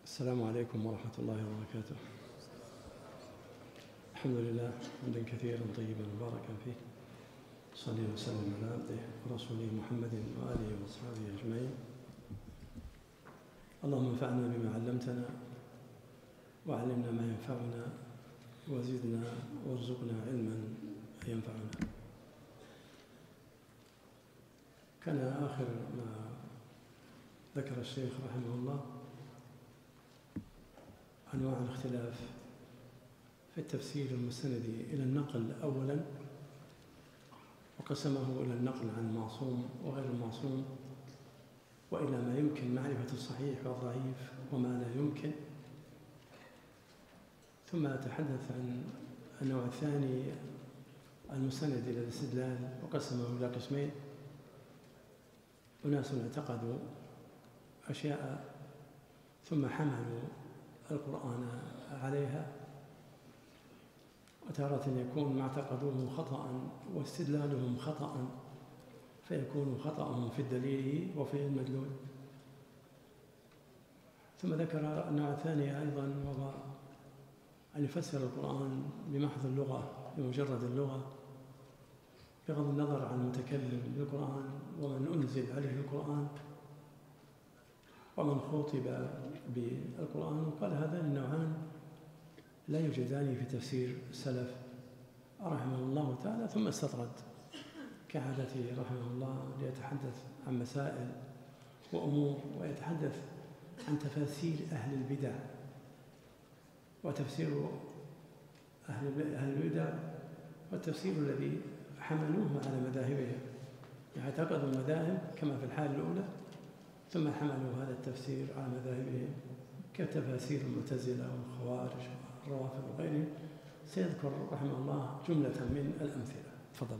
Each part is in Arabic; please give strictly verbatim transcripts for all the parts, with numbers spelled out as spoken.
السلام عليكم ورحمة الله وبركاته. الحمد لله حمدا كثيرا طيبا مباركا فيه، صلي وسلم على عبده ورسوله محمد وآله وأصحابه أجمعين. اللهم انفعنا بما علمتنا وعلمنا ما ينفعنا وزدنا وارزقنا علما ينفعنا. كان آخر ما ذكر الشيخ رحمه الله أنواع الاختلاف في التفسير المستند إلى النقل أولا، وقسمه إلى النقل عن المعصوم وغير المعصوم، وإلى ما يمكن معرفة الصحيح والضعيف وما لا يمكن. ثم تحدث عن النوع الثاني المستند إلى الاستدلال، وقسمه إلى قسمين: أناس اعتقدوا أشياء ثم حملوا القرآن عليها، وتارة يكون ما اعتقدوه خطأ واستدلالهم خطأ، فيكون خطأهم في الدليل وفي المدلول. ثم ذكر النوع الثاني أيضا، وهو أن يفسر القرآن بمحض اللغة، بمجرد اللغة، بغض النظر عن المتكلم بالقرآن ومن أنزل عليه القرآن ومن خاطب بالقرآن. وقال هذان النوعان لا يوجدان في تفسير السلف رحمه الله تعالى. ثم استطرد كعادته رحمه الله ليتحدث عن مسائل وأمور، ويتحدث عن تفاسير أهل البدع وتفسير أهل البدع والتفسير الذي حملوه على مذاهبهم، اعتقدوا المذاهب كما في الحال الأولى، ثم حملوا هذا التفسير على مذاهبهم كتفاسير المعتزلة والخوارج والروافض وغيرهم. سيذكر رحمه الله جملة من الأمثلة. تفضل.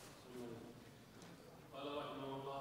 قال رحمه الله: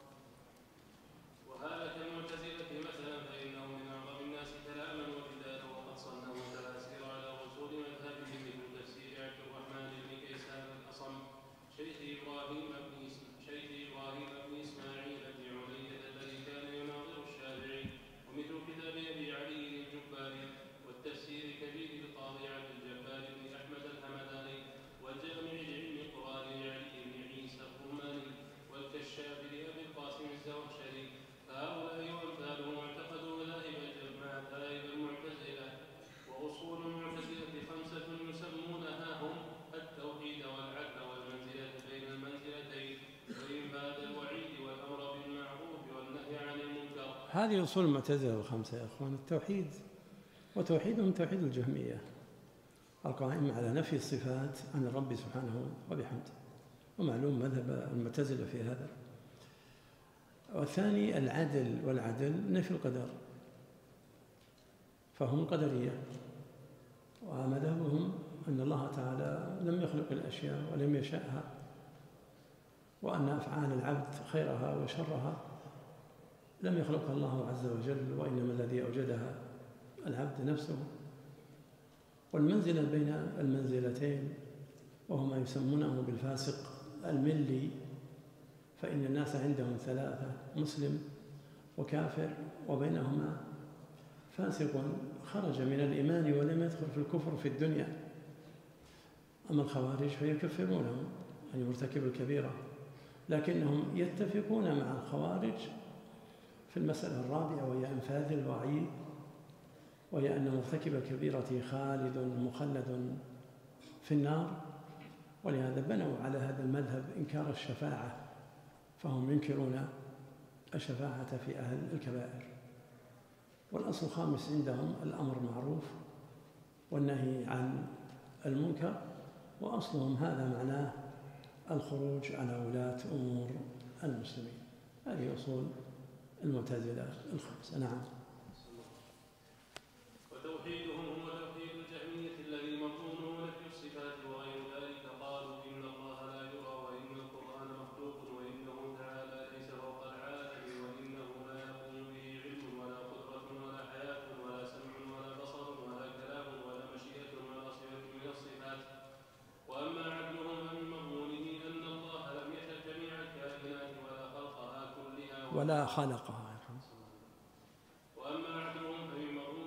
وهذا كالمعتزلة مثلا، فإنه من أعظم الناس كلاما وبدالا، وقد صنفوا تفاسير على رسول مذهبهم، مثل تفسير عبد الرحمن بن كيسان الأصم شيخ إبراهيم بن شيخ إبراهيم بن إسماعيل بن علية الذي كان يناظر الشافعي، ومثل كتاب أبي علي الجباري، والتفسير كبير القاضي عبد الجبار بن أحمد الحمداني، والجامع لعلم القرآن لعلي بن عيسى الروماني، والكشاف لأبي القاسم الزمخشري. فهؤلاء وأمثالهم اعتقدوا مذاهب مذاهب المعتزلة. وأصول المعتزلة خمسة يسمونها هم التوحيد والعدل والمنزلة بين المنزلتين، وإنفاذ الوعيد والأمر بالمعروف والنهي عن المنكر. هذه أصول المعتزلة الخمسة يا أخوان: التوحيد، وتوحيدهم توحيد الجهمية القائم على نفي الصفات عن الرب سبحانه وبحمده، ومعلوم مذهب المعتزلة في هذا. والثاني العدل، والعدل نفي القدر، فهم قدرية، ومذهبهم أن الله تعالى لم يخلق الأشياء ولم يشأها، وأن أفعال العبد خيرها وشرها لم يخلقها الله عز وجل، وإنما الذي أوجدها العبد نفسه. والمنزلة بين المنزلتين وهو ما يسمونه بالفاسق الملي، فإن الناس عندهم ثلاثة: مسلم وكافر، وبينهما فاسق خرج من الإيمان ولم يدخل في الكفر في الدنيا. أما الخوارج فيكفرونهم أن يرتكب الكبيرة، لكنهم يتفقون مع الخوارج في المسألة الرابعة، وهي إنفاذ الوعيد، وهي أن مرتكب الكبيرة خالد مخلد في النار. ولهذا بنوا على هذا المذهب إنكار الشفاعة، فهم ينكرون الشفاعة في أهل الكبائر. والأصل الخامس عندهم الأمر معروف والنهي عن المنكر، وأصلهم هذا معناه الخروج على ولاة أمور المسلمين. هذه أصول المعتزلة الخمسة. نعم. وتوحيدهم هو توحيد الجهمية الذي مضمونه نفي الصفات وغير ذلك. قالوا إن الله لا يرى، وإن القرآن مخلوق، وإنه تعالى ليس فوق العالم، وإنه لا يقوم به علم ولا قدرة ولا حياة ولا سمع ولا بصر ولا كلام ولا مشيئة ولا صفة من الصفات. وأما عدلهم فمن مضمونه أن الله لم يشأ جميع الكائنات ولا خلقها كلها ولا خلقها. وأما عدلهم فمن مضمونه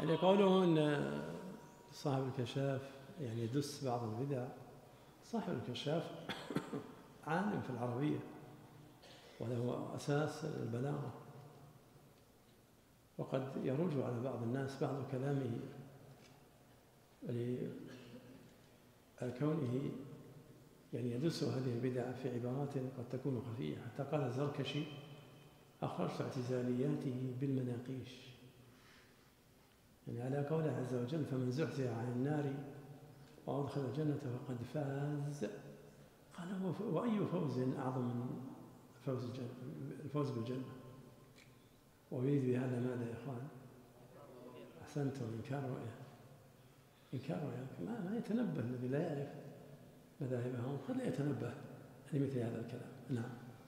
يعني قوله أن صاحب الكشاف يعني يدس بعض البدع، صاحب الكشاف عالم في العربية وله أساس البلاغة، وقد يروج على بعض الناس بعض كلامه لكونه يعني يدس هذه البدع في عبارات قد تكون خفية. حتى قال الزركشي: أخرجت اعتزالياته بالمناقيش، يعني على قوله عز وجل: فمن زحزح عن النار وأدخل الجنة فقد فاز. قال: وأي فوز أعظم من فوز الجنة، الفوز بالجنة؟ ويريد بهذا ماذا يا إخوان؟ أحسنتم، إنكار رؤية. إنكار رؤية ما, ما يتنبه الذي لا يعرف مذاهبهم، قد لا يتنبه لمثل هذا الكلام. نعم.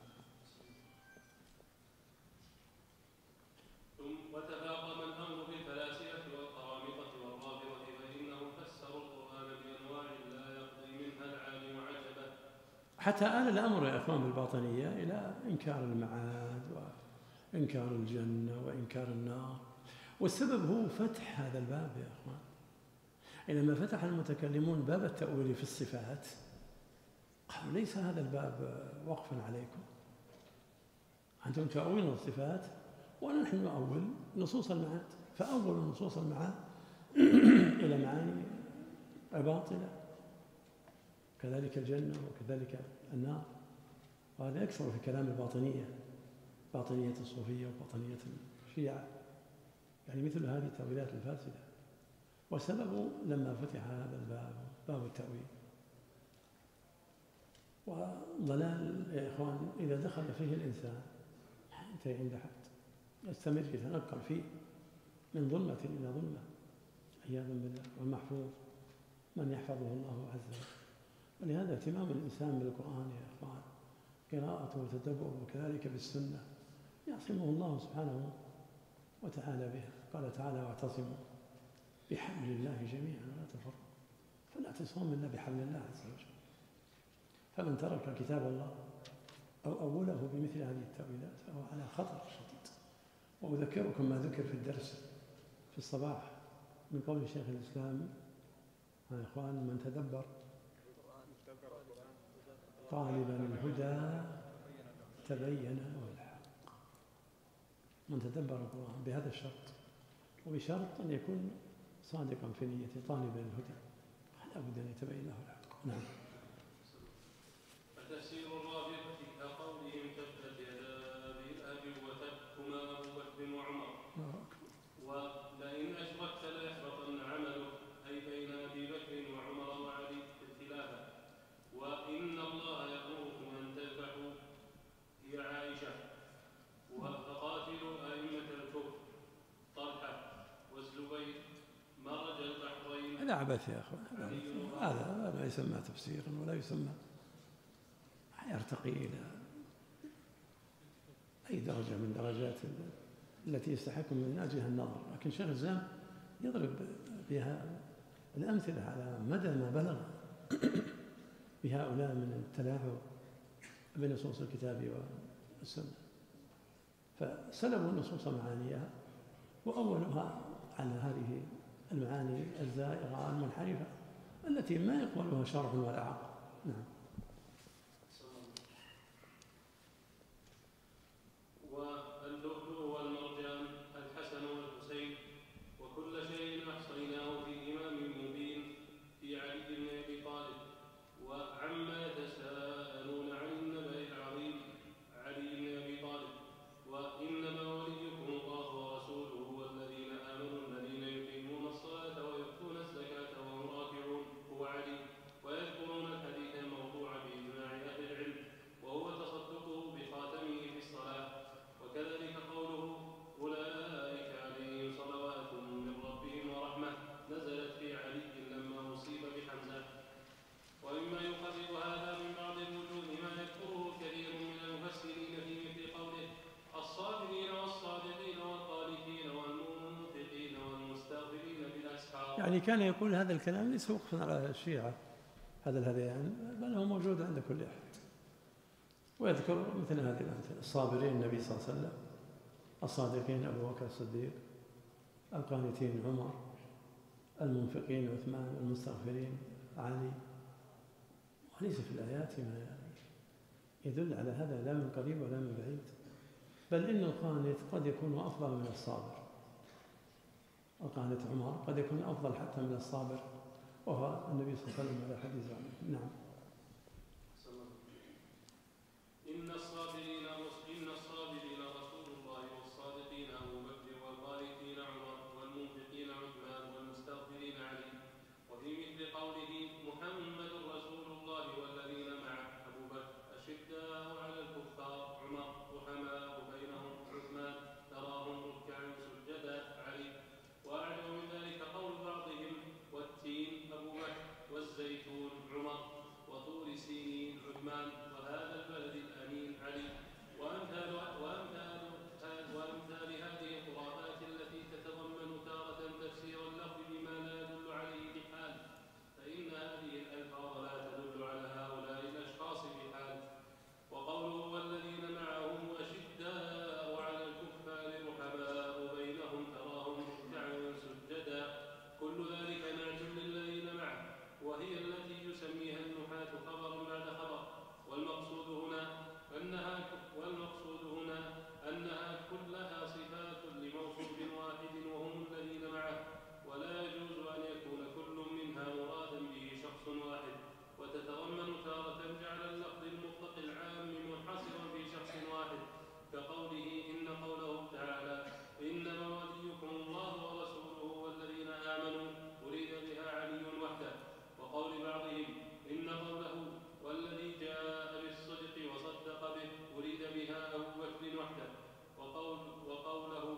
وتفاقم الأمر بالفلاسفة والقرامطة والرافضة، فإنهم فسروا القرآن بأنواع لا يقضي منها العالم عجبا. حتى آل الأمر يا إخوان بالباطنية إلى إنكار المعاد وإنكار الجنة وإنكار النار، والسبب هو فتح هذا الباب يا إخوان. إنما فتح المتكلمون باب التأويل في الصفات، قالوا: ليس هذا الباب وقفا عليكم، أنتم تأويلون الصفات ونحن نؤول نصوص المعاد، فأول نصوص المعاد إلى معاني باطلة، كذلك الجنة وكذلك النار. وهذا يكثر في كلام الباطنية، باطنية الصوفية وباطنية الشيعة، يعني مثل هذه التأويلات الفاسدة. وسبب لما فتح هذا الباب باب التأويل وضلال يا إخوان، إذا دخل فيه الإنسان ينتهي عند حد، يستمر يتنقل فيه من ظلمة إلى ظلمة عياذا بالله. والمحفوظ من يحفظه الله عز وجل. ولهذا اهتمام الإنسان بالقرآن يا إخوان، قراءته وتدبره، وكذلك بالسنة، يعصمه الله سبحانه وتعالى بها. قال تعالى: واعتصموا بحبل الله جميعا ولا تفرقوا. فالاعتصام إلا بحبل الله عز وجل. فمن ترك كتاب الله أو أوله بمثل هذه التأويلات فهو على خطر شديد. وأذكركم ما ذكر في الدرس في الصباح من قول شيخ الإسلام: يا إخوان، من تدبر طالبا الهدى تبين له الحق. من تدبر القرآن بهذا الشرط، وبشرط أن يكون صادقا في نيته طالبا الهدى، لا بد أن يتبين له الحق. نعم. فتفسير الرافضة كقولهم: تبت يدا أبي لهب وتب هما أبو بكر وعمر، ولئن أشركت ليحبطن عملك، أي بين أبي بكر وعمر وعلي اختلافا. وإن الله يأمركم أن تذبحوا هي عائشة، وفقاتلوا أئمة الكفر طلحة والزبير مرج البحرين. هذا عبث يا أخوان، هذا لا يسمى تفسيرا ولا يسمى يرتقي إلى أي درجة من درجات التي يستحق من أجلها النظر. لكن شيخ الإسلام يضرب بها الأمثلة على مدى ما بلغ بهؤلاء من التلاعب بنصوص الكتاب والسنة. فسلبوا النصوص معانيها وأولها على هذه المعاني الزائغة المنحرفة التي ما يقبلها شرع ولا عقل. نعم. واللؤلؤ والمرجان الحسن والحسين وكل شيء أحصيناه في إمام مبين في علي بن أبي طالب. وعما يتساءلون عن النبأ العظيم علي بن أبي طالب. وإنما وليكم الله ورسوله والذين آمنوا الذين يقيمون الصلاة ويؤتون الزكاة وهم راكعون، هو علي. ويذكرون الحديث الموضوع بإجماع أهل العلم، وهو تصدقه بخاتمه في الصلاة. وكذلك قوله: أولئك عليهم صلوات من ربهم ورحمة، نزلت في علي لما أصيب بحمزة. ومما يقرب هذا من بعض الوجوه ما يذكره كثير من المفسرين في مثل قوله: الصابرين والصادقين والقانتين والمنفقين والمستغفرين بالأسحار. يعني كان يقول هذا الكلام ليس وقفا على الشيعة هذا الهذيان، بل هو موجود عند كل أحد. ويذكر مثل هذه الأمثلة: الصابرين النبي صلى الله عليه وسلم، الصادقين أبو بكر الصديق، القانتين عمر، المنفقين عثمان، المستغفرين علي. وليس في الآيات ما يدل على هذا لا من قريب ولا من بعيد، بل إن القانت قد يكون أفضل من الصابر. القانت عمر قد يكون أفضل حتى من الصابر، وهو النبي صلى الله عليه وسلم على حديث عنه. نعم. إن الصابرين إن الصابرين رسول الله، والصادقين أبو بكر، والقانتين عمر، والمنفقين عثمان، والمستغفرين علي. وفي مثل قوله محمد رسول الله والذين معه أبو بكر أشداء على الكفار عمر، رحماء بينهم عثمان، تراهم ركعا سجدا علي. وأعجب من ذلك قول بعضهم والتين أبو بكر، والزيتون عمر، وطور سينين عثمان، وهذا البلد الأمين علي. وأمثال, وأمثال, وأمثال هذه الخرافات التي تتضمن تارة تفسير اللفظ بما لا يدل عليه بحال، فإن هذه الألفاظ لا تدل على هؤلاء الأشخاص بحال. وقوله والذين معهم أشداء على الكفار رحماء بينهم تراهم ركعا سجدا، كل ذلك نعت للذين معه، وهي التي يسميها النحاة خبرا بعد خبر. والمقصود هنا أنها والمقصود هنا أنها كلها صفات لموصوف واحد وهم الذين معه، ولا يجوز أن يكون كل منها مرادا به شخص واحد، وتتضمن تارة جعل اللفظ المطلق العام منحصرا في شخص واحد، كقوله إن قوله تعالى إنما وليكم الله ورسوله والذين آمنوا أريد بها علي وحده. وقول بعضهم إن قوله والذي جاء بالصدق وصدق به أريد بها أبو بكر وحده. وقول وقوله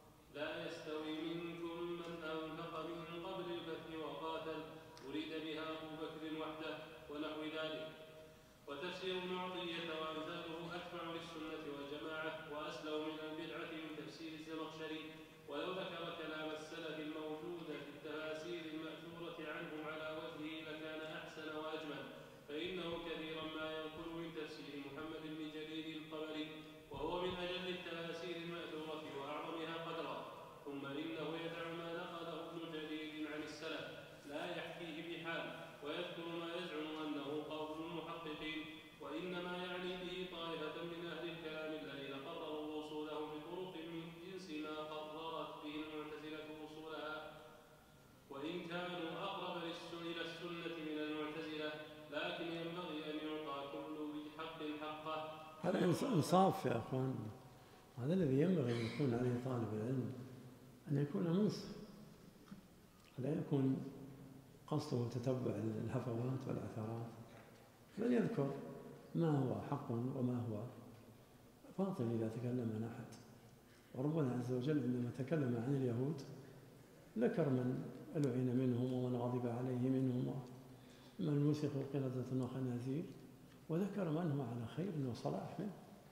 لا يستوي منكم من أنفق من قبل الفتح وقاتل أريد بها أبو بكر وحده، ونحو ذلك. وتفسير ابن عطية وأمثاله أتبع للسنة والجماعة وأسلم من البدعة من تفسير الزمخشري. ولو ذكر كلام السلف الموجود في التفاسير المأثورة عنهم على وجهه لكان أحسن وأجمل، فإنه كثيرا ما ينقل من تفسير محمد بن جرير الطبري، وهو من أجل التفاسير المأثورة وأعظمها قدرا. ثم إنه يدع ما نقله ابن جرير عن السلف لا يحكيه بحال، ويذكر ما يزعم أنه قول المحققين، وإنما يعني به طائفة من أهل الكلام الذين قرروا وصوله بطرق من جنس ما قررت به المعتزلة وصولها، وإن كانوا أقرب إلى السنة من المعتزلة، لكن ينبغي أن يعطى كل حق حقه. هذا إنصاف يا أخوان، هذا الذي ينبغي أن يكون عليه طالب العلم، أن يكون منصف، لا يكون قصده تتبع الهفوات والعثرات، بل يذكر ما هو حق وما هو باطل إذا تكلم عن أحد. وربنا عز وجل عندما تكلم عن اليهود ذكر من ألعن منهم ومن غضب عليه منهم ومن مسخ قردة وخنازير، وذكر من هو على خير وصلاح منه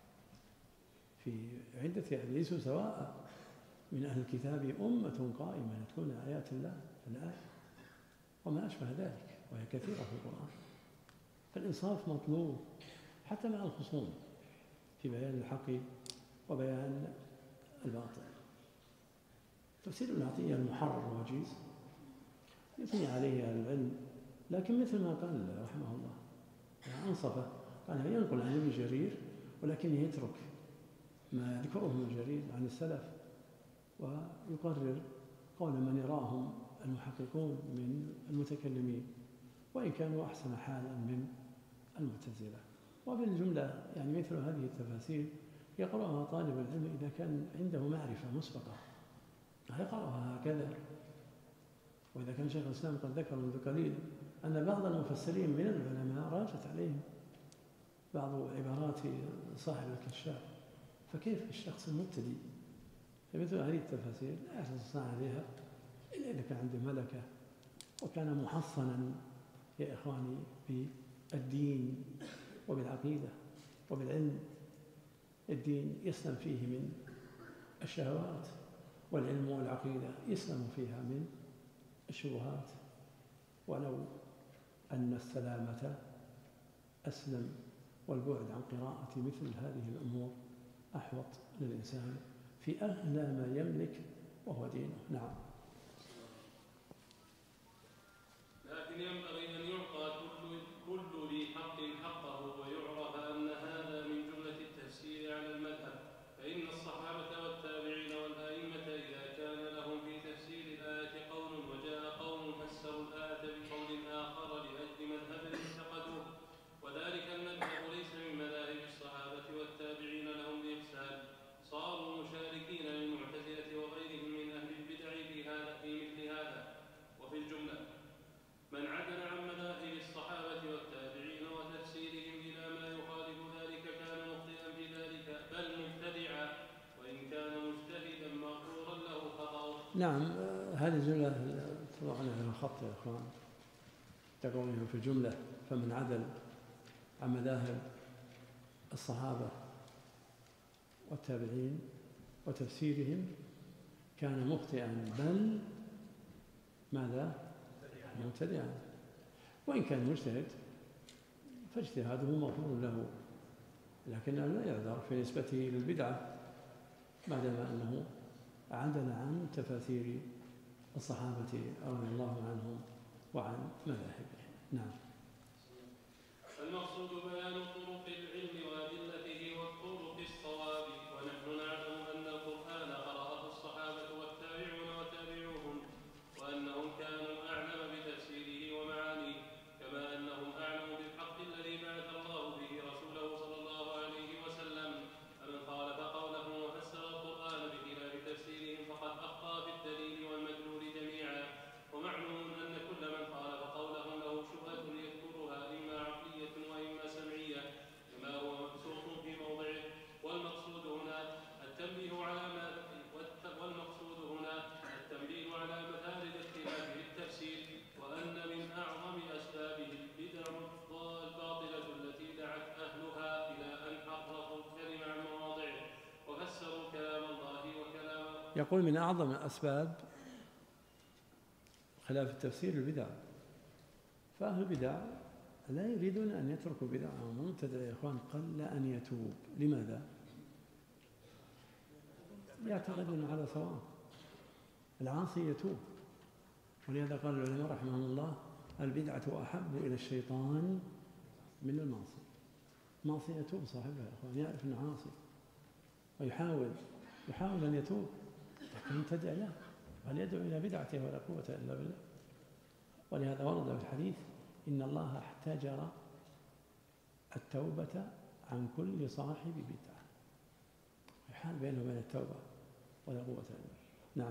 في عدة أحاديث سواء من أهل الكتاب أمة قائمة يتلون آيات الله الآية وما أشبه ذلك، وهي كثيرة في القرآن. فالإنصاف مطلوب حتى مع الخصوم في بيان الحق وبيان الباطل. تفسير ابن عطية المحرر وجيز يثني عليه أهل العلم، لكن مثل ما قال رحمه الله يعني أنصفه، قال ينقل عن ابن جرير ولكن يترك ما يذكره ابن جرير عن السلف، ويقرر قول من يراهم المحققون من المتكلمين، وإن كانوا أحسن حالا من المعتزلة. وبالجملة يعني مثل هذه التفاسير يقرأها طالب العلم إذا كان عنده معرفة مسبقة، يقرأها هكذا. وإذا كان شيخ الإسلام قد ذكر منذ قليل أن بعض المفسرين من العلماء راجت عليهم بعض عبارات صاحب الكشاف، فكيف الشخص المبتدئ فمثل هذه التفاسير لا يستطيع عليها إلا إذا كان عنده ملكة وكان محصنا يا إخواني بالدين وبالعقيدة وبالعلم. الدين يسلم فيه من الشهوات، والعلم والعقيدة يسلم فيها من الشبهات. ولو أن السلامة أسلم والبعد عن قراءة مثل هذه الأمور أحوط للإنسان في أغلى ما يملك وهو دينه. نعم. لكن ينبغي أن يعطى كل كل ذي حق حقه، ويعرف أن هذا من جملة التفسير على المذهب، فإن الصحابة والتابعين والأئمة إذا كان لهم في تفسير الآية قول وجاء قوم فسروا الآية بقول آخر لأجل مذهب اعتقدوه، وذلك المذهب ليس من مذاهب الصحابة والتابعين لهم بإحسان، صاروا مشاركين للمعتزلة وغيرهم من أهل البدع في هذا في مثل هذا. وفي الجملة من عدل عن مذاهب الصحابة والتابعين وتفسيرهم إلى ما يخالف ذلك كان مخطئا في ذلك، بل مبتدعا، وإن كان مجتهدا مغفورا له خطأه. نعم. هذه الجملة تضع لها خط يا أخوان، تقولها في الجملة فمن عدل عن مذاهب الصحابة والتابعين وتفسيرهم كان مخطئا بل ماذا؟ مبتدعا. وإن كان مجتهد فاجتهاده مغفور له، لكنه لا يعذر في نسبته للبدعة بعدما أنه عدل عن تفاسير الصحابة رضي الله عنهم وعن مذاهبهم. نعم. المقصود بيان طرق العلم وأدلته والطرق الصواب، ونحن نعلم أن القرآن قرأه الصحابة والتابعون وتابعوهم، وأنهم كانوا أعلم بتفسيره ومعانيه، كما أنهم أعلم بالحق الذي بعث الله به رسوله صلى الله عليه وسلم. فمن خالف قولهم وفسر القرآن بخلاف تفسيرهم فقد أخطأ في الدليل والمدلول جميعا. ومعلوم أن كل من خالف قولهم له شبهة يذكرها إما عقلية وإما سمعية، كما هو مبسوط في موضعه. والمقصود هنا التنبيه على ما والمقصود هنا التنبيه على مثال الاختلاف في التفسير، وأن من أعظم أسبابه البدع الباطلة التي دعت أهلها إلى أن حرفوا الكلم عن مواضعه وفسروا كلام الله وكلام. يقول من أعظم أسباب خلاف التفسير البدع، فأهل البدع لا يريدون أن يتركوا بدعهم. المبتدع يا إخوان قل أن يتوب. لماذا؟ يعتقدون على صواب. العاصي يتوب، ولهذا قال العلماء رحمهم الله البدعة أحب إلى الشيطان من المعصية. المعصية يتوب صاحبها يا إخوان، يعرف أنه عاصي ويحاول يحاول أن يتوب، لكن المبتدع لا، بل يدعو إلى بدعته ولا قوة إلا بالله. ولهذا ورد في الحديث إن الله احتجر التوبة عن كل صاحب بدعة، يحال بينه وبين التوبة ولا قوة إلا بالله. نعم.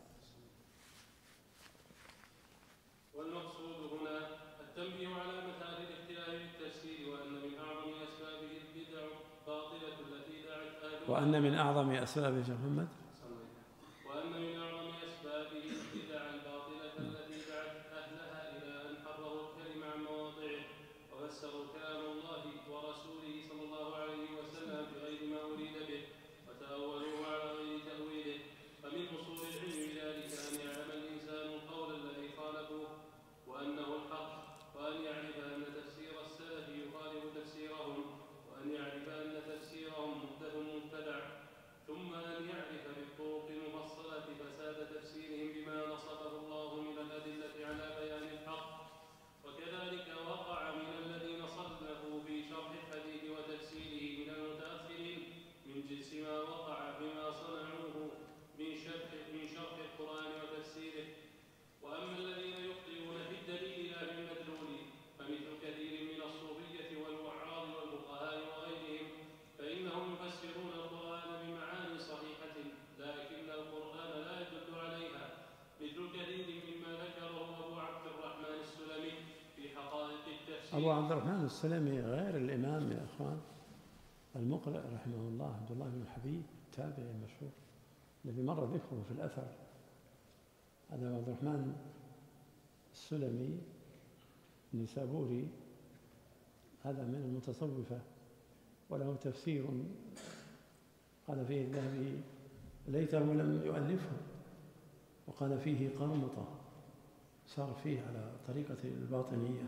والمقصود هنا التنبيه على مثال الاختلاف في التفسير، وأن من أعظم أسبابه البدع الباطلة التي دعت أهلها وأن من أعظم أسبابه يا محمد وأن من أعظم أسبابه البدع الباطلة التي دعت أهلها إلى أن حرروا الكلم عن مواضعه وفسروا كلام الله ورسوله صلى الله عليه وسلم بغير ما أريد به وتأولوه على غير تأويله. فمن أصول العلم بذلك أن يعلم الإنسان القول الذي خالفوه وأنه الحق، وأن يعرف أن تفسير السلف يخالف تفسيرهم، وأن يعرف أن تفسيرهم محدث مبتدع، ثم أن يعرف بالطرق المفصلة فساد تفسيرهم بما نصبه الله من الأدلة على بيان الحق. وكذلك وقع من الذين صنفوا في شرح الحديث وتفسيره من المتأخرين من جنس ما وقع بما صنعوه من شرح من شرح القرآن وتفسيره. وأما الذين يخطئون في الدليل لا في المدلول فمثل كثير من الصوفية والوعاظ والفقهاء وغيرهم، فإنهم يفسرون القرآن بمعاني صحيحة لكن القرآن لا يدل عليها، مثل كثير مما ذكره أبو عبد الرحمن السلمي في حقائق التفسير. أبو عبد الرحمن السلمي غير الإمام يا إخوان المقرئ رحمه الله عبد الله بن حبيب التابعي المشهور الذي مر ذكره في الأثر. هذا أبو عبد الرحمن السلمي النسابوري، هذا من المتصوفة، وله تفسير قال فيه الذهبي ليته لم يؤلفه، وقال فيه قرمطة صار فيه على طريقة الباطنية.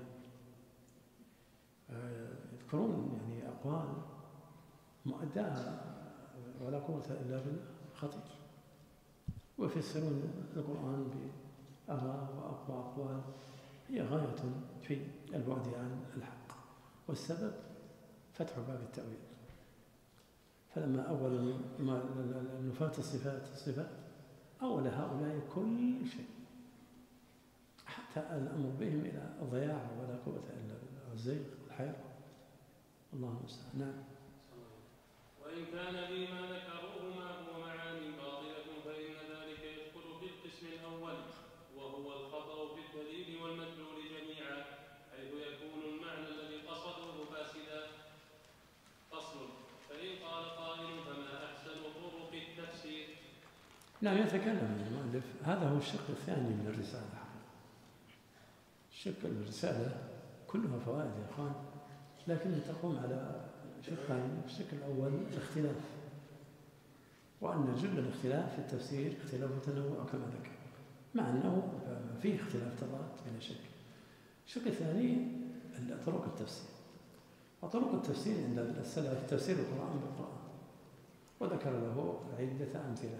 يذكرون يعني أقوال مؤداها ولا قوة إلا بالخطير. ويفسرون القرآن بآراء وأقوى أقوال هي غاية في البعد عن الحق، والسبب فتح باب التأويل. فلما أول ما نفاة الصفات الصفات أول هؤلاء كل شيء، حتى الأمر بهم إلى الضياع ولا قوة إلا بالله، الزيغ والحيرة. الله المستعان. نعم. وإن كان بما ذكروه ما هو معاني باطلة فإن ذلك يدخل في القسم الأول، وهو الخطأ في الدليل والمدلول جميعا، حيث يكون المعنى الذي قصده فاسدا. فصل. فإن قال قائل فما أحسن طرق التفسير؟ نعم، يتكلم المؤلف. هذا هو الشق الثاني من الرسالة. الشق الرسالة كلها فوائد يا أخوان، لكنها تقوم على شقين. الشق الأول الاختلاف، وأن جل الاختلاف في التفسير اختلاف وتنوع كما ذكر، مع أنه فيه اختلاف تضاد بلا شك. الشق الثاني طرق التفسير، وطرق التفسير عند السلف تفسير القرآن بالقرآن، وذكر له عدة أمثلة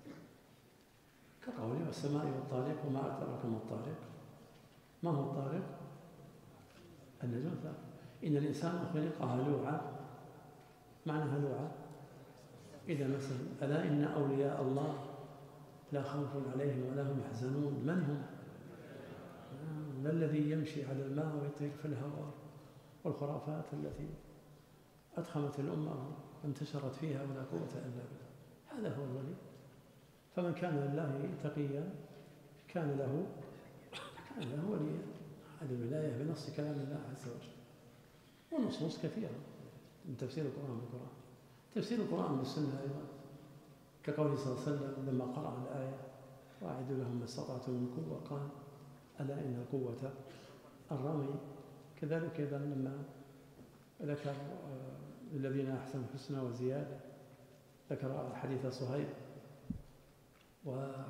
كقوله والسماء والطارق وما أدراك ما الطارق. ما هو الطارق؟ النجم الثاقب. إن الإنسان خلق هلوعا. معنى هلوعا إذا مثلا ألا إن أولياء الله لا خوف عليهم ولا هم يحزنون. من هم؟ ما الذي يمشي على الماء ويطير في الهواء، والخرافات التي أدخمت الأمة وانتشرت فيها ولا قوة إلا بالله. هذا هو الولي. فمن كان لله تقيا كان له كان له وليا. هذه الولاية بنص كلام الله عز وجل، ونصوص كثيرة من تفسير القرآن بالقرآن. تفسير القرآن بالسنة أيضا، كقوله صلى الله عليه وسلم لما قرأ الآية وأعدوا لهم ما استطعتم من قوة قال ألا إن القوة الرمي. كذلك أيضا لما ذكر الذين أحسنوا الحسنى وزيادة ذكر حديث صهيب، وأن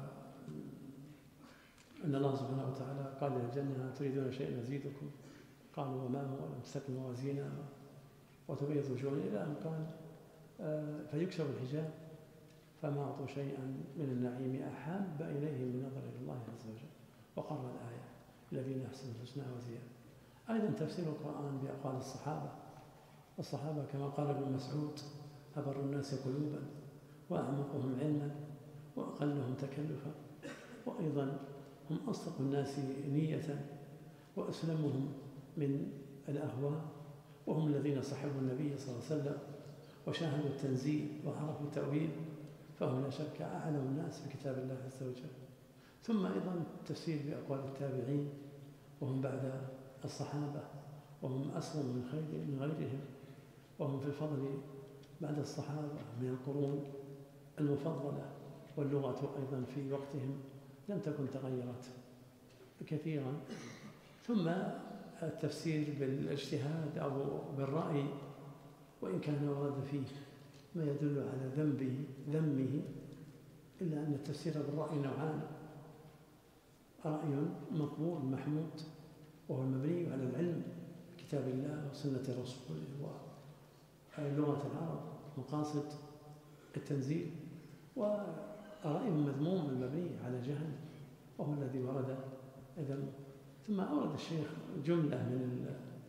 الله سبحانه وتعالى قال للجنة تريدون شيئا نزيدكم قالوا وما هو لم تستقم موازينها وتبيض وجوههم إلى أن قال فيكشف الحجاب فما أعطوا شيئا من النعيم أحب إليهم من نظر إلى الله عز وجل، وقرأ الآية الذين أحسنوا الحسنى وزيادة. أيضا تفسير القرآن بأقوال الصحابة. الصحابة كما قال ابن مسعود أبر الناس قلوبا وأعمقهم علما وأقلهم تكلفا، وأيضا هم أصدق الناس نية وأسلمهم من الأهواء، وهم الذين صحبوا النبي صلى الله عليه وسلم وشاهدوا التنزيل وعرفوا التأويل، فهم لا شك أعلم الناس بكتاب الله عز وجل. ثم أيضا التفسير بأقوال التابعين وهم بعد الصحابة، وهم أسلم من خير من غيرهم، وهم في الفضل بعد الصحابة من القرون المفضلة، واللغة أيضا في وقتهم لم تكن تغيرت كثيرا. ثم التفسير بالاجتهاد أو بالرأي، وإن كان ورد فيه ما يدل على ذنبه ذمه، إلا أن التفسير بالرأي نوعان: رأي مقبول محمود وهو المبني على العلم كتاب الله وسنة رسوله ولغة العرب مقاصد التنزيل، ورأي مذموم المبني على جهل وهو الذي ورد ذمه. ثم أورد الشيخ جملة من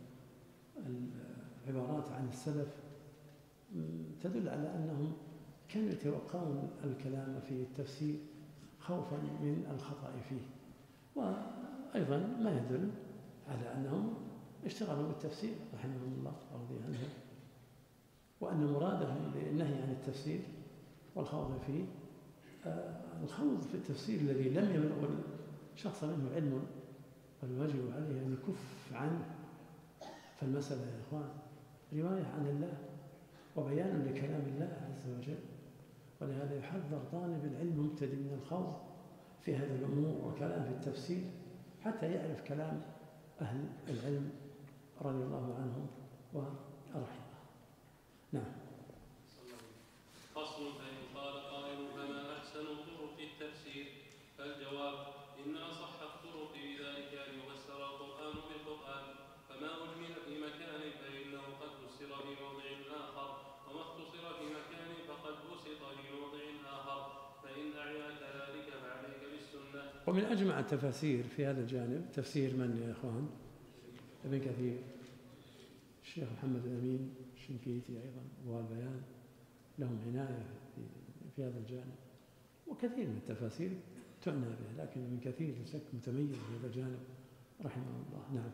العبارات عن السلف تدل على أنهم كانوا يتوقعون الكلام في التفسير خوفا من الخطأ فيه، وأيضا ما يدل على أنهم اشتغلوا بالتفسير رحمهم الله ورضي عنهم، وأن مرادهم بالنهي عن التفسير والخوض فيه الخوض في التفسير الذي لم يبلغ الشخص منه علم والواجب عليه أن يكف عنه. فالمسألة يا إخوان رواية عن الله وبيان لكلام الله عز وجل، ولهذا يحذر طالب العلم مبتدئ من الخوض في هذه الأمور وكلام في التفسير حتى يعرف كلام أهل العلم رضي الله عنهم ورحمه. نعم. فصل. فإن قال قائل فما أحسن طرق التفسير؟ فالجواب إن أصح الطرق بذلك أن يفسر القرآن بالقرآن، فما أجمل في مكان فإنه قد فسر في موضع آخر، وما اختصر في مكان فقد بسط في موضع آخر. فإن أعياك ذلك ومن أجمع التفاسير في هذا الجانب تفسير من يا إخوان؟ ابن كثير، الشيخ محمد الأمين الشنكيتي أيضا والبيان لهم عناية في, في هذا الجانب، وكثير من التفاسير تعنى به، لكن ابن كثير شك متميز في هذا الجانب رحمه الله. نعم.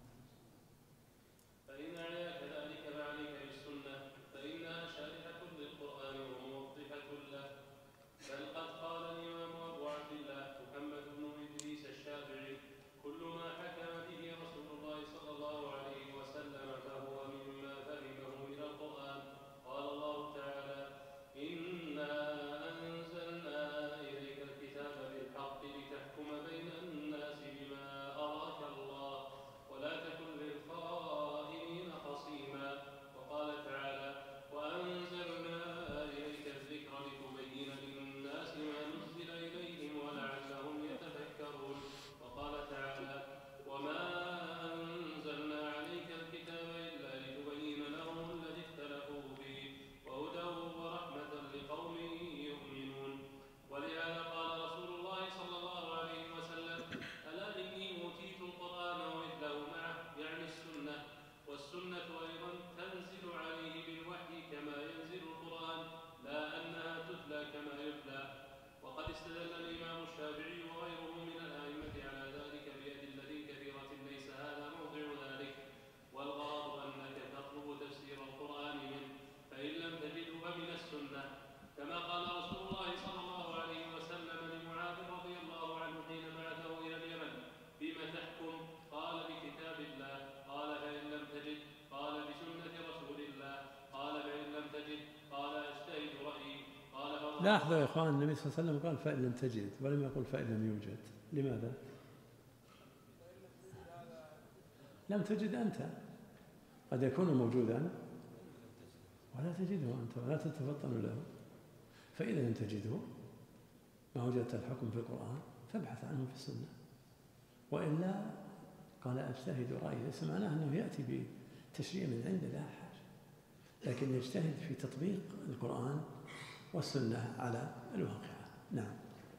فإن أعياك ذلك فعليك بالسنة، فإنها شارحة للقرآن وموضحة له. بل قد قال الإمام أبو عبد الله محمد بن إدريس الشافعي: كل ما حكم به رسول الله صلى الله عليه وسلم فهو مما فهمه من القرآن. قال الله تعالى: إنا أنزلنا إليك الكتاب بالحق لتحكم بين الناس بما أراك الله ولا تكن للخائنين خصيما. وقال تعالى: وأنزلنا إليك الذكر لتبين للناس ما نزل إليهم ولعلهم يتفكرون. وقال تعالى: وما أنزلنا عليك الكتاب إلا لتبين لهم الذي اختلفوا فيه وهدى ورحمة لقوم يؤمنون. ولهذا قال رسول الله صلى الله عليه وسلم: ألا إني أوتيت القرآن ومثله معه، يعني السنة. والسنة أيضا تنزل عليه بالوحي كما ينزل القرآن، لا أنها تتلى كما يتلى. وقد استدل الإمام الشافعي وغيره من الأئمة على ذلك بأدلة كثيرة ليس هذا موضع ذلك، والغرض أنك تطلب تفسير القرآن منه، فإن لم تجده فمن السنة. كما قال رسول الله صلى الله عليه وسلم لمعاذ رضي الله عنه حين بعثه إلى اليمن: بما تحكم؟ قال: بكتاب الله. قال: فإن لم تجد؟ قال: بسنة رسول الله. قال: فإن لم تجد؟ قال: أجتهد رأيي. قال: لاحظوا يا إخوان، النبي صلى الله عليه وسلم قال: فإن لم تجد، ولم يقل فإن لم يوجد. لماذا؟ لم تجد أنت، قد يكون موجودا ولا تجده أنت ولا تتفطن له. فإذا لم تجده ما وجدت الحكم في القرآن فابحث عنه في السنة. وإلا قال: أجتهد رأيي، ليس معناه أنه يأتي بتشريع من عنده، لا حاجة، لكن يجتهد في تطبيق القرآن والسنة على الواقع. نعم.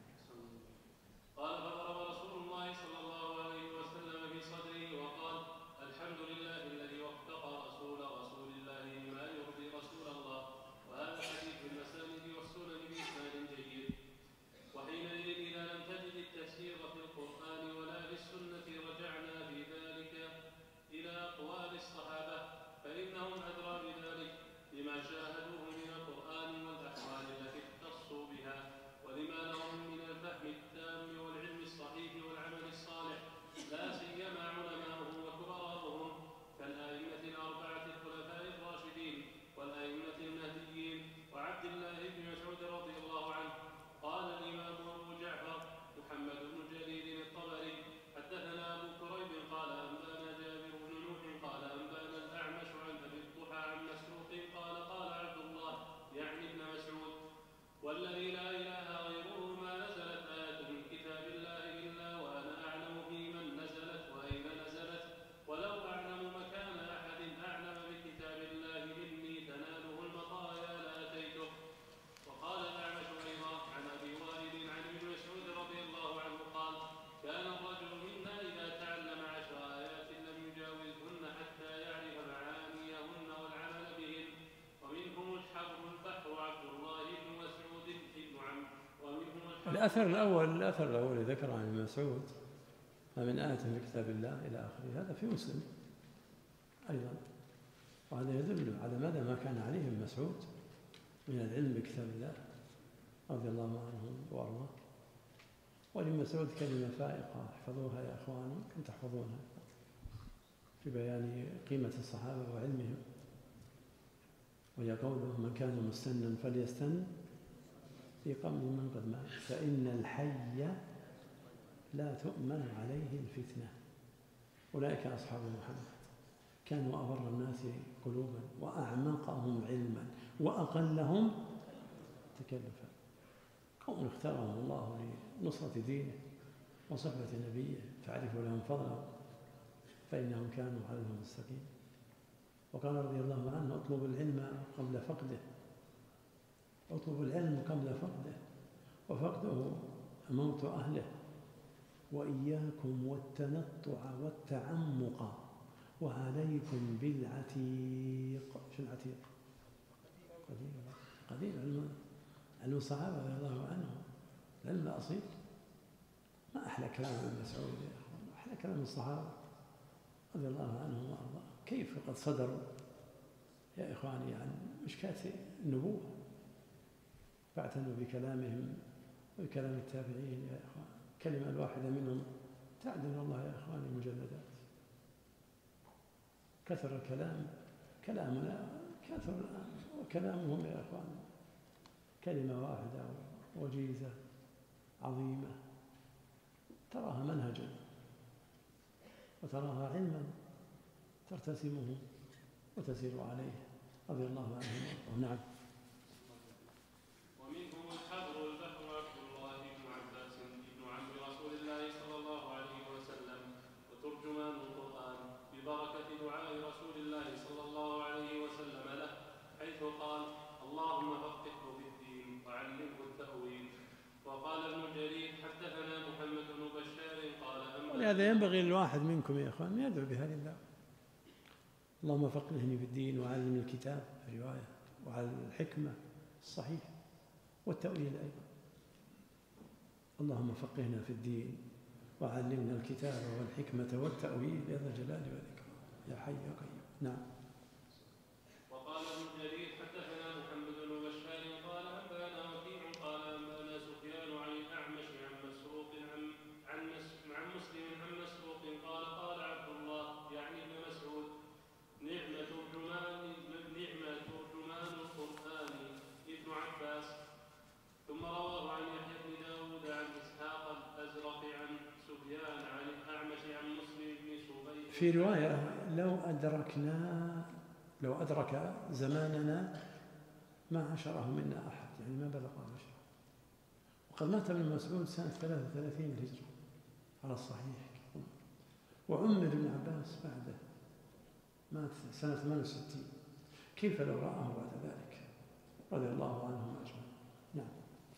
قال: فضرب رسول الله صلى الله عليه وسلم في صدره وقال: الحمد لله الذي وفق رسول رسول الله لما يرضي رسول الله. وهذا حديث في المسانيد والسنن بإسناد جيد. وحينئذ إذا لم تجد التفسير في القرآن ولا في السنة رجعنا في ذلك إلى أقوال الصحابة، فإنهم أدرى بذلك لما شاهدوه من القرآن والأحوال التي اختصوا بها، ولما لهم من الفهم التام والعلم الصحيح والعمل الصالح، لا سيما علماؤهم وكبراؤهم كالأئمة الأربعة الخلفاء الراشدين والأئمة المهديين وعبد الله بن مسعود رضي الله عنه. قال الإمام أبو جعفر محمد بن جرير الطبري: حدثنا أبو كريب قال: أنبانا جابر بن نوح قال: أنبانا الأعمش عن أبي الضحى عن مسروق قال: قال عبد الله يعني ابن مسعود: والذي لا إله غيره ما نزلت آية من كتاب الله إلا وأنا أعلم في من نزلت وأين نزلت، ولو أعلم مكان أحد أعلم بكتاب الله مني تناله المطايا لأتيته. وقال الأعمش أيضا عن أبي وائل عن ابن مسعود رضي الله عنه قال: كان الرجل منا إذا تعلم عشر آيات لم يجاوزهن حتى يعرف معانيهن والعمل بهن. ومنهم الحبر البحر عبد الله بن مسعود بن عم. ومنهم الحبر الأثر الأول الأثر الأول ذكر عن ابن مسعود: فمن آية في كتاب الله إلى آخره، هذا في مسلم أيضا، وهذا يدل على مدى ما كان عليه ابن مسعود من العلم بكتاب الله رضي الله عنه وأرضاه. وابن مسعود كلمة فائقة، احفظوها يا إخواني، كنت تحفظونها، في بيان قيمة الصحابة وعلمهم. وهي قوله: من كان مستنا فليستن في قبل من قد مات، فإن الحي لا تؤمن عليه الفتنة. أولئك أصحاب محمد، كانوا أبر الناس قلوبا وأعمقهم علما وأقلهم تكلفا، قوم اختارهم الله لنصرة دينه وصحبة نبيه، فاعرفوا لهم فضلا فإنهم كانوا على المستقيم. وقال رضي الله عنه: اطلب العلم قبل فقده، اطلب العلم قبل فقده، وفقده موت أهله. وإياكم والتنطع والتعمق وعليكم بالعتيق. شو العتيق؟ قديم قديم علم علم الصحابة رضي الله عنهم، العلم الأصيل. ما أحلى كلام ابن مسعود يا أخوان، أحلى كلام الصحابة رضي الله عنهم وأرضاهم. كيف قد صدروا يا إخواني عن مشكاة النبوة، فاعتنوا بكلامهم وبكلام التابعين يا إخوان. كلمة الواحدة منهم تعدل والله يا إخواني مجلدات. كثر الكلام، كلامنا كثر الآن وكلامهم يا إخوان كلمة واحدة وجيزة عظيمة، تراها منهجا وتراها علما ترتسمه وتسير عليه رضي الله عنهم. نعم. ومنهم الحبر البحر عبد الله بن عباس بن عم رسول الله صلى الله عليه وسلم وترجمان القرآن ببركة دعاء رسول الله صلى الله عليه وسلم له، حيث قال: اللهم فقهه في الدين وعلمه التأويل. وقال ابن جرير: حدثنا محمد بن بشار قال: ولهذا ينبغي للواحد منكم يا إخوان يدعو بهذه الدعوة: اللهم فقهني في الدين وعلمني الكتاب في رواية، وعلى الحكمة الصحيح والتأويل أيضا. اللهم فقهنا في الدين وعلمنا الكتاب والحكمة والتأويل يا ذا الجلال والإكرام يا حي يا قيوم. نعم. وقال ابن جرير: حدثنا محمد بن بشار قال: أنبأنا وكيع قال: أنبأنا سفيان عن الأعمش عن مسروق عن عن عن مسلم عن مسروق قال: قال عبد الله يعني ابن مسعود: نعم ترجمان نعم ترجمان القرآن ابن عباس. ثم رواه عن يحيى بن داود عن إسحاق الأزرق عن سفيان عن الأعمش عن مسلم بن صبيح. في رواية: لو أدركنا لو أدرك زماننا ما عشره منا أحد، يعني ما بلغ عشره. وقد مات ابن مسعود سنة ثلاثة وثلاثين الهجرة على الصحيح، وعمر بن عباس بعده مات سنة ثمانية وستين. كيف لو رآه بعد ذلك رضي الله عنهم أجمعين. نعم.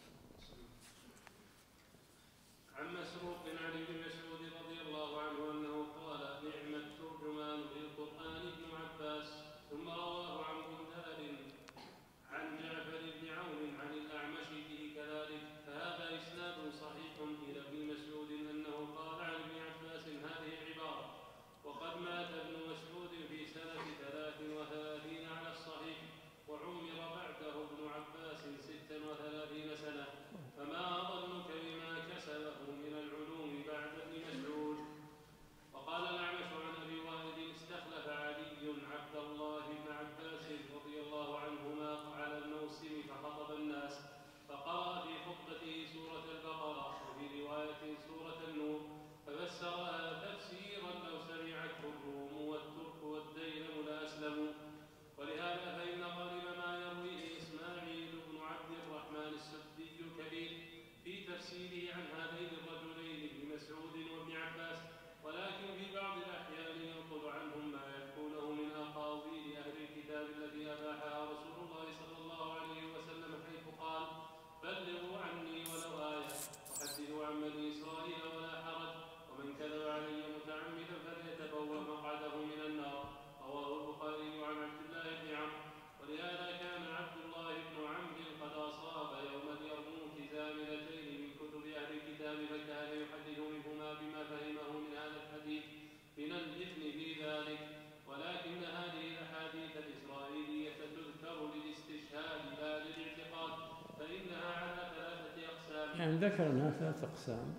عن مسروق عن ابن مسعود رضي الله عنه أنه قال: نعم الترجمان للقرآن ابن عباس. ثم رواه عن بندار عن جعفر بن عون عن الأعمش به كذلك. فهذا إسناد صحيح إلى ابن مسعود أنه قال عن ابن عباس هذه العبارة. وقد مات ابن مسعود في سنة ثلاث وثلاثين على الصحيح، وعمر بعده ابن عباس ستا وثلاثين سنة. فما ظنك بما كسبه من العلوم بعد ابن مسعود. وقال الأعمش عن أبي وائل: استخلف علي عبد الله بن عباس رضي الله عنهما على الموسم فخطب الناس، فقرأ في خطبته سورة البقرة وفي رواية سورة النور، ففسرها تفسيرا لو سمعته الروم والترك والديلم لأسلموا. ولهذا فإن غالب ما يرويه إسماعيل بن عبد الرحمن السدي الكبير في تفسيره عن هذين الرجلين ابن مسعود وابن عباس، ولكن في بعض الأحيان ينقل عنهم ما يذكونه من أقاويل أهل الكتاب التي أباحها رسول الله صلى الله عليه وسلم، حيث قال: بلغوا عني ولو آية وحدثوا عن بني إسرائيل ولا حرج، ومن كذب علي متعمدا فليتبوأ مقعده من النار. رواه البخاري عن عبد الله بن عمرو. ولهذا كان عبد الله بن عمرو قد أصاب يوم اليرموك زاملتين من كتب أهل الكتاب، فكان يحدث منهما بما فهمه من هذا الحديث من الإثم في ذلك. ولكن هذه الأحاديث الإسرائيلية تذكر للاستشهاد لا للاعتقاد، فإنها على ثلاثة أقسام. يعني ذكر أنها ثلاثة أقسام: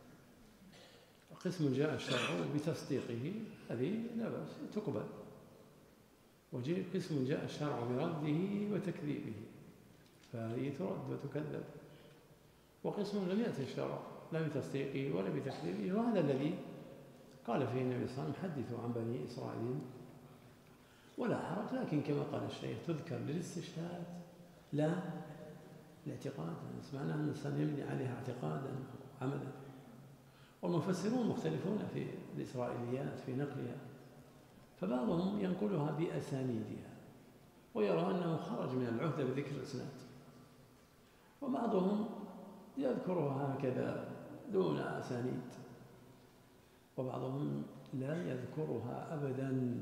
قسم جاء الشرع بتصديقه، هذه لا بأس تقبل، وجاء قسم جاء الشرع برده وتكذيبه، فهذه ترد وتكذب. وقسم لم يأتي الشرع لا بتصديقه ولا بتكذيبه، وهذا الذي قال فيه النبي صلى الله عليه وسلم: حدثوا عن بني إسرائيل ولا حرج. لكن كما قال الشيخ تذكر للاستشهاد لا الاعتقاد، سمعنا أن الإنسان يبني عليها اعتقادا عملا. والمفسرون مختلفون في الإسرائيليات في نقلها، فبعضهم ينقلها بأسانيدها ويرى أنه خرج من العهدة بذكر الإسناد، وبعضهم يذكرها هكذا دون أسانيد وبعضهم لا يذكرها أبدا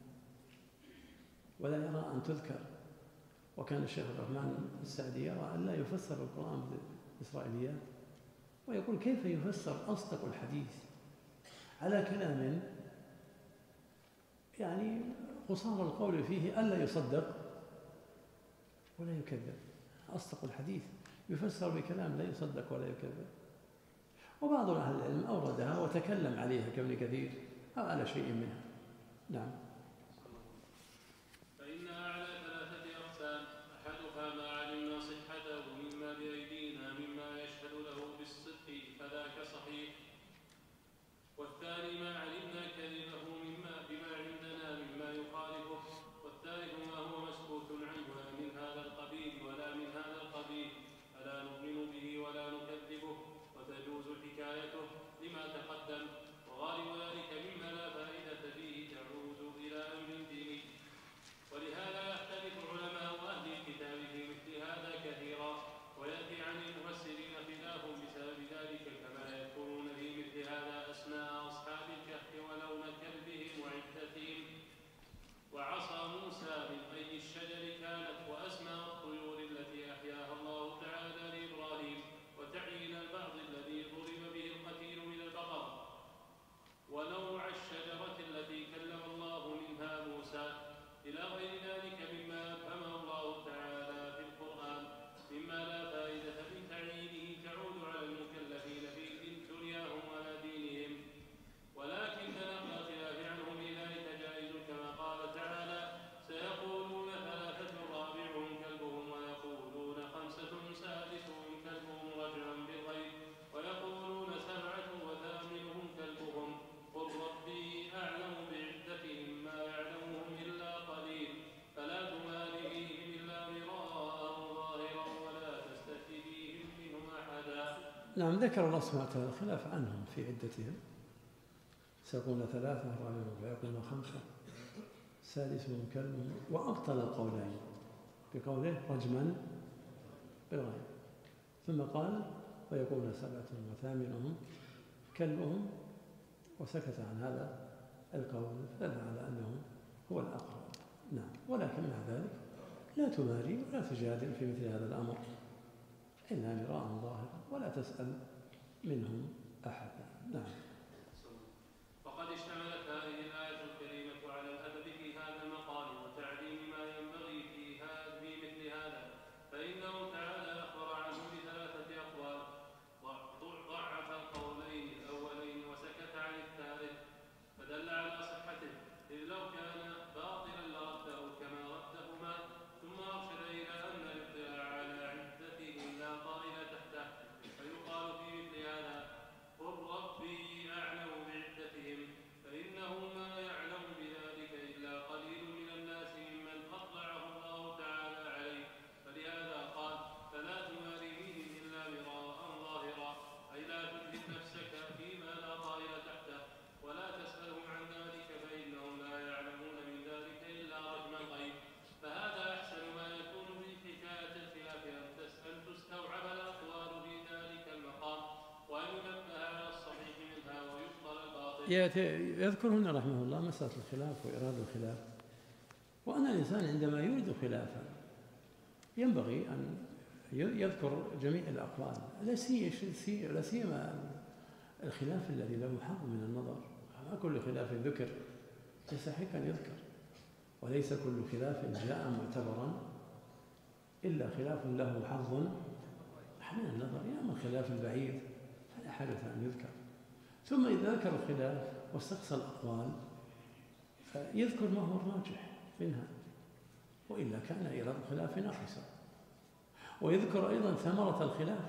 ولا يرى أن تذكر. وكان الشيخ الرحمن السعدي يرى أن لا يفسر القرآن بالإسرائيليات، ويقول كيف يفسر أصدق الحديث على كلام يعني قصار القول فيه ألا يصدق ولا يكذب. أصدق الحديث يفسر بكلام لا يصدق ولا يكذب. وبعض أهل العلم أوردها وتكلم عليها كابن كثير أو على شيء منها. نعم. فإنها على ثلاثة أقسام: أحدها ما علمنا صحته مما بأيدينا مما يشهد له بالصدق فذاك صحيح، والثاني ما علمنا كذبه مما بما عندنا مما يخالفه، والثالث ما هو مسكوت عنه لا من هذا القبيل ولا من هذا القبيل فلا نؤمن به ولا نكذبه وتجوز حكايته لما تقدم، وغالب ذلك مما لا فائدة فيه تعود إلى أمر ديني. ولهذا يختلف علماء أهل الكتاب في مثل هذا كثيرا، ويأتي عن المفسرين خلاف بسبب ذلك، كما يذكرون في مثل هذا أسماء أصحاب الكهف ولون كلبهم وعدتهم وعصا موسى من أي الشجر كانت، وأسماء الطيور التي أحياها الله تعالى لإبراهيم، وتعيين البعض الذي ضرب به القتيل من البقر، ونوع الشجرة التي كلم الله منها موسى، إلى غير ذلك مما أفهمه الله تعالى في القرآن مما لا فائدة من تعيينه تعود على المكلفين في دنياهم ولا دينهم. ولكن تنقل الخلاف عنهم بذلك جائز، كما قال تعالى: سيقولون ثلاثة رابعهم كلبهم ويقولون خمسة سادسهم كلبهم رجما بالغيب ويقولون سبعة وثامنهم كلبهم قل ربي أعلم بعدتهم ما يعلمهم إلا قليل فلا تمار فيهم إلا مراء ظاهرا ولا تستفت فيهم منهم أحدا. نعم. ذكر الله سبحانه وتعالى الخلاف عنهم في عدتهم، سيقولون ثلاثة رابعهم ويقولون خمسة سادسهم كلبهم، وأبطل القولين بقوله رجما بالغيب، ثم قال ويقولون سبعة وثامنهم كلبهم، وسكت عن هذا القول فدل على أنه هو الأقرب. نعم. ولكن مع ذلك لا تماري ولا تجادل في مثل هذا الأمر إلا مراء ظاهرا ولا تسأل منهم أحدا. نعم. وقد اشتملت هذه الآية الكريمة على الأدب في هذا المقام وتعليم ما ينبغي في هذا في مثل هذا، فإنه تعالى أخبر عنه بثلاثة أقوال، ضعف القولين الأولين وسكت عن الثالث، فدل على صحته، إذ لو كان باطلا لرده كما ردهما، ثم أرشد إلى أن الاطلاع على عدتهم لا طائل تحته، فيقال في مثل هذا: قل ربي أعلم بعدتهم، فإنه ما يعلم بذلك إلا قليل من الناس ممن أطلعه الله تعالى عليه، فلهذا قال: فلا تماري فيهم إلا مراء ظاهرا، أي لا تجهد نفسك فيما لا طائل تحته، ولا تسألهم عن ذلك فإنهم لا يعلمون من ذلك إلا رجم الغيب. فهذا أحسن ما يكون من حكاية الخلاف أن تستوعب الأقوال في ذلك المقام وأن ينبه على الصحيح منها ويبطل الباطل. يذكر هنا رحمه الله مسألة الخلاف وإرادة الخلاف، وأن الإنسان عندما يريد خلافا ينبغي أن يذكر جميع الأقوال، لا سيما الخلاف الذي له حظ من النظر. ما كل خلاف ذكر يستحق أن يذكر، وليس كل خلاف جاء معتبرا إلا خلاف له حظ من النظر. أما الخلاف البعيد فلا حاجة أن يذكر. ثم إذا ذكر الخلاف واستقصى الأقوال يذكر ما هو الراجح منها، وإلا كان إيراد الخلاف ناقصا. ويذكر أيضا ثمرة الخلاف،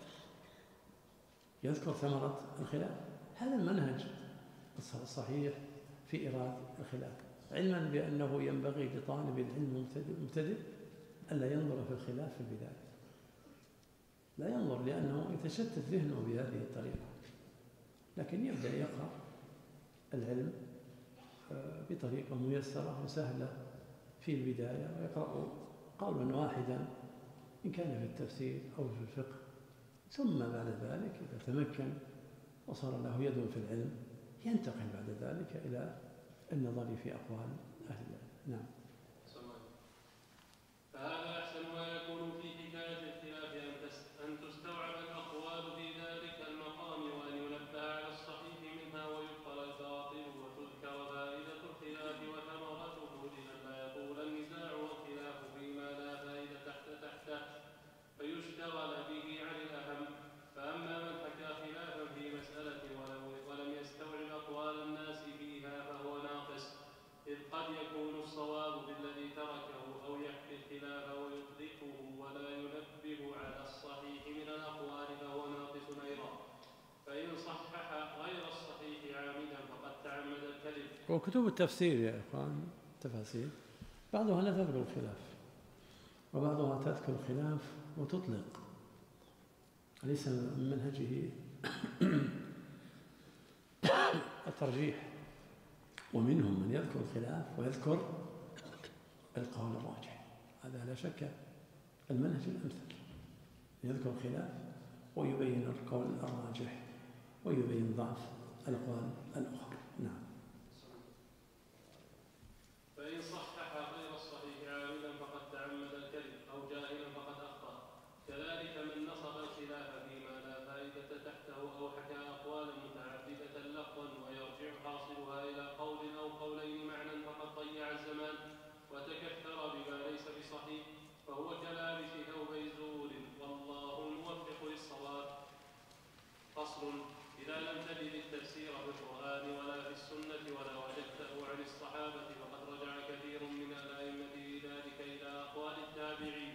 يذكر ثمرة الخلاف. هذا المنهج الصحيح في إيراد الخلاف، علما بأنه ينبغي لطالب العلم المبتدئ ألا ينظر في الخلاف في البداية، لا ينظر لأنه يتشتت ذهنه بهذه الطريقة، لكن يبدأ يقرأ العلم بطريقة ميسرة وسهلة في البداية، ويقرأ قولا واحدا إن كان في التفسير أو في الفقه، ثم بعد ذلك إذا تمكن وصار له يد في العلم ينتقل بعد ذلك إلى النظر في أقوال أهل العلم. نعم. فهذا أحسن ما يكون في حكاية الخلاف أن تستوعب الأقوال في ذلك المقام وأن ينبه على الصحيح منها ويبطل الباطل وتذكر فائدة الخلاف وثمرته لئلا يطول النزاع والخلاف فيما لا فائدة تحته فيشتغل به عن الأهم. فأما من حكى خلافا في مسألة ولم يستوعب أقوال الناس فيها فهو ناقص، إذ قد يكون الصواب بالذي تركه أو يحكي الخلاف ويطلقه ولا ينبه على الصحيح من الأقوال فهو ناقص أيضا. فإن صحح غير الصحيح عامدا فقد تعمد الكذب. وكتب التفسير يا إخوان تفاسير بعضها لا تذكر الخلاف وبعضها تذكر الخلاف وتطلق، ليس من منهجه الترجيح، ومنهم من يذكر الخلاف ويذكر القول الراجح. هذا لا شك المنهج الأمثل، يذكر الخلاف ويبين القول الراجح ويبين ضعف الأقوال الأخرى. نعم. فإن صحح غير الصحيح عاملا فقد تعمد الكذب أو جاهلا فقد أخطأ. كذلك من نصب الخلاف فيما لا فائدة تحته أو حكى أقوالا متعددة لفظا ويرجع حاصلها إلى قول أو قولين معنى فقد ضيع الزمان وتكثر بما ليس بصحيح، فهو كلابس ثوبي زور والله الموفق للصواب. فصل: إذا لم تجد التفسير في القرآن ولا في السنة ولا وجدته عن الصحابة فقد رجع كثير من الأئمة في ذلك إلى أقوال التابعين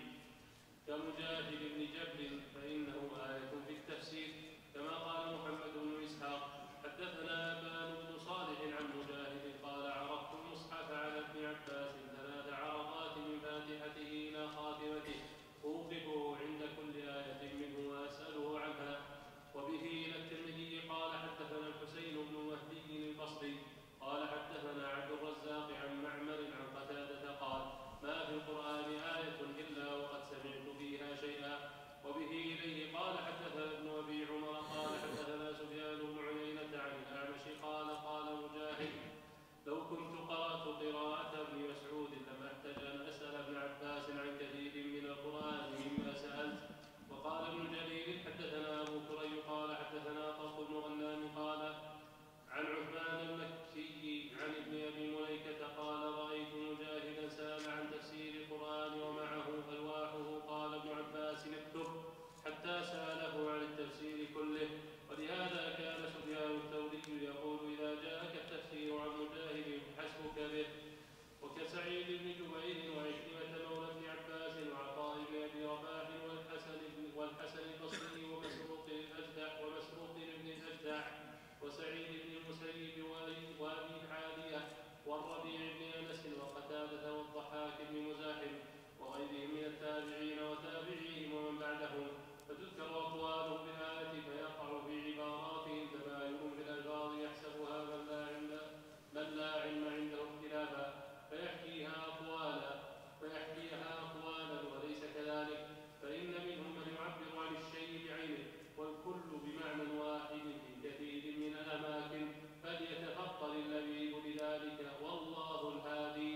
كمجاهد بن جبر فإنه آية في التفسير، كما قال محمد بن إسحاق: حدثنا أبان بن صالح عن مجاهد قال: عرضت المصحف على ابن عباس ثلاث عرضات من فاتحته إلى خاتمته أوقفه عند كل آية منه وأسأله عنها. وبه إلى الترمذي قال: حدثنا الحسين بن مهدي البصري قال: حدثنا عبد الرزاق عن معمر عن قتادة قال: ما في القرآن آية إلا وقد سمعت فيها شيئا. وبه إليه قال: حدثنا ابن أبي عمر قال: حدثنا سفيان بن عيينة عن الأعمش قال: قال مجاهد: لو كنت قرأت قراءة ابن مسعود لم أحتج أن أسأل ابن عباس عن كثير من القرآن مما سألت. وقال ابن جرير: حدثنا أبو كريب قال: حدثنا طلق بن غنام قال: عن عثمان المكي عن ابن أبي مليكة قال: رأيت مجاهدا سأل عن تفسير القرآن ومعه ألواحه. قال ابن عباس: اكتب، حتى سأله عن التفسير كله. ولهذا كان سفيان الثوري يقول: إذا جاءك التفسير عن مجاهد فحسبك به. وكسعيد بن جبير وعكرمة مولى ابن عباس وعطاء بن أبي رباح والحسن والحسن البصري ومسروق الأجدع ومسروق بن الأجدع وسعيد بن المسيب وأبي حالية والربيع بن أنس وقتادة والضحاك بن مزاحم وغيرهم من التابعين وتابعيهم ومن بعدهم. فتذكر أقوالهم بالآية فيقع في عباراتهم تباين في الألفاظ يحسبها من لا علم من لا علم عنده اختلافا فيحكيها أقوالا فيحكيها أقوالا وليس كذلك، فإن منهم من يعبر عن الشيء بعينه والكل بمعنى واحد في كثير من الأماكن، فليتفضل اللبيب لذلك والله الهادي.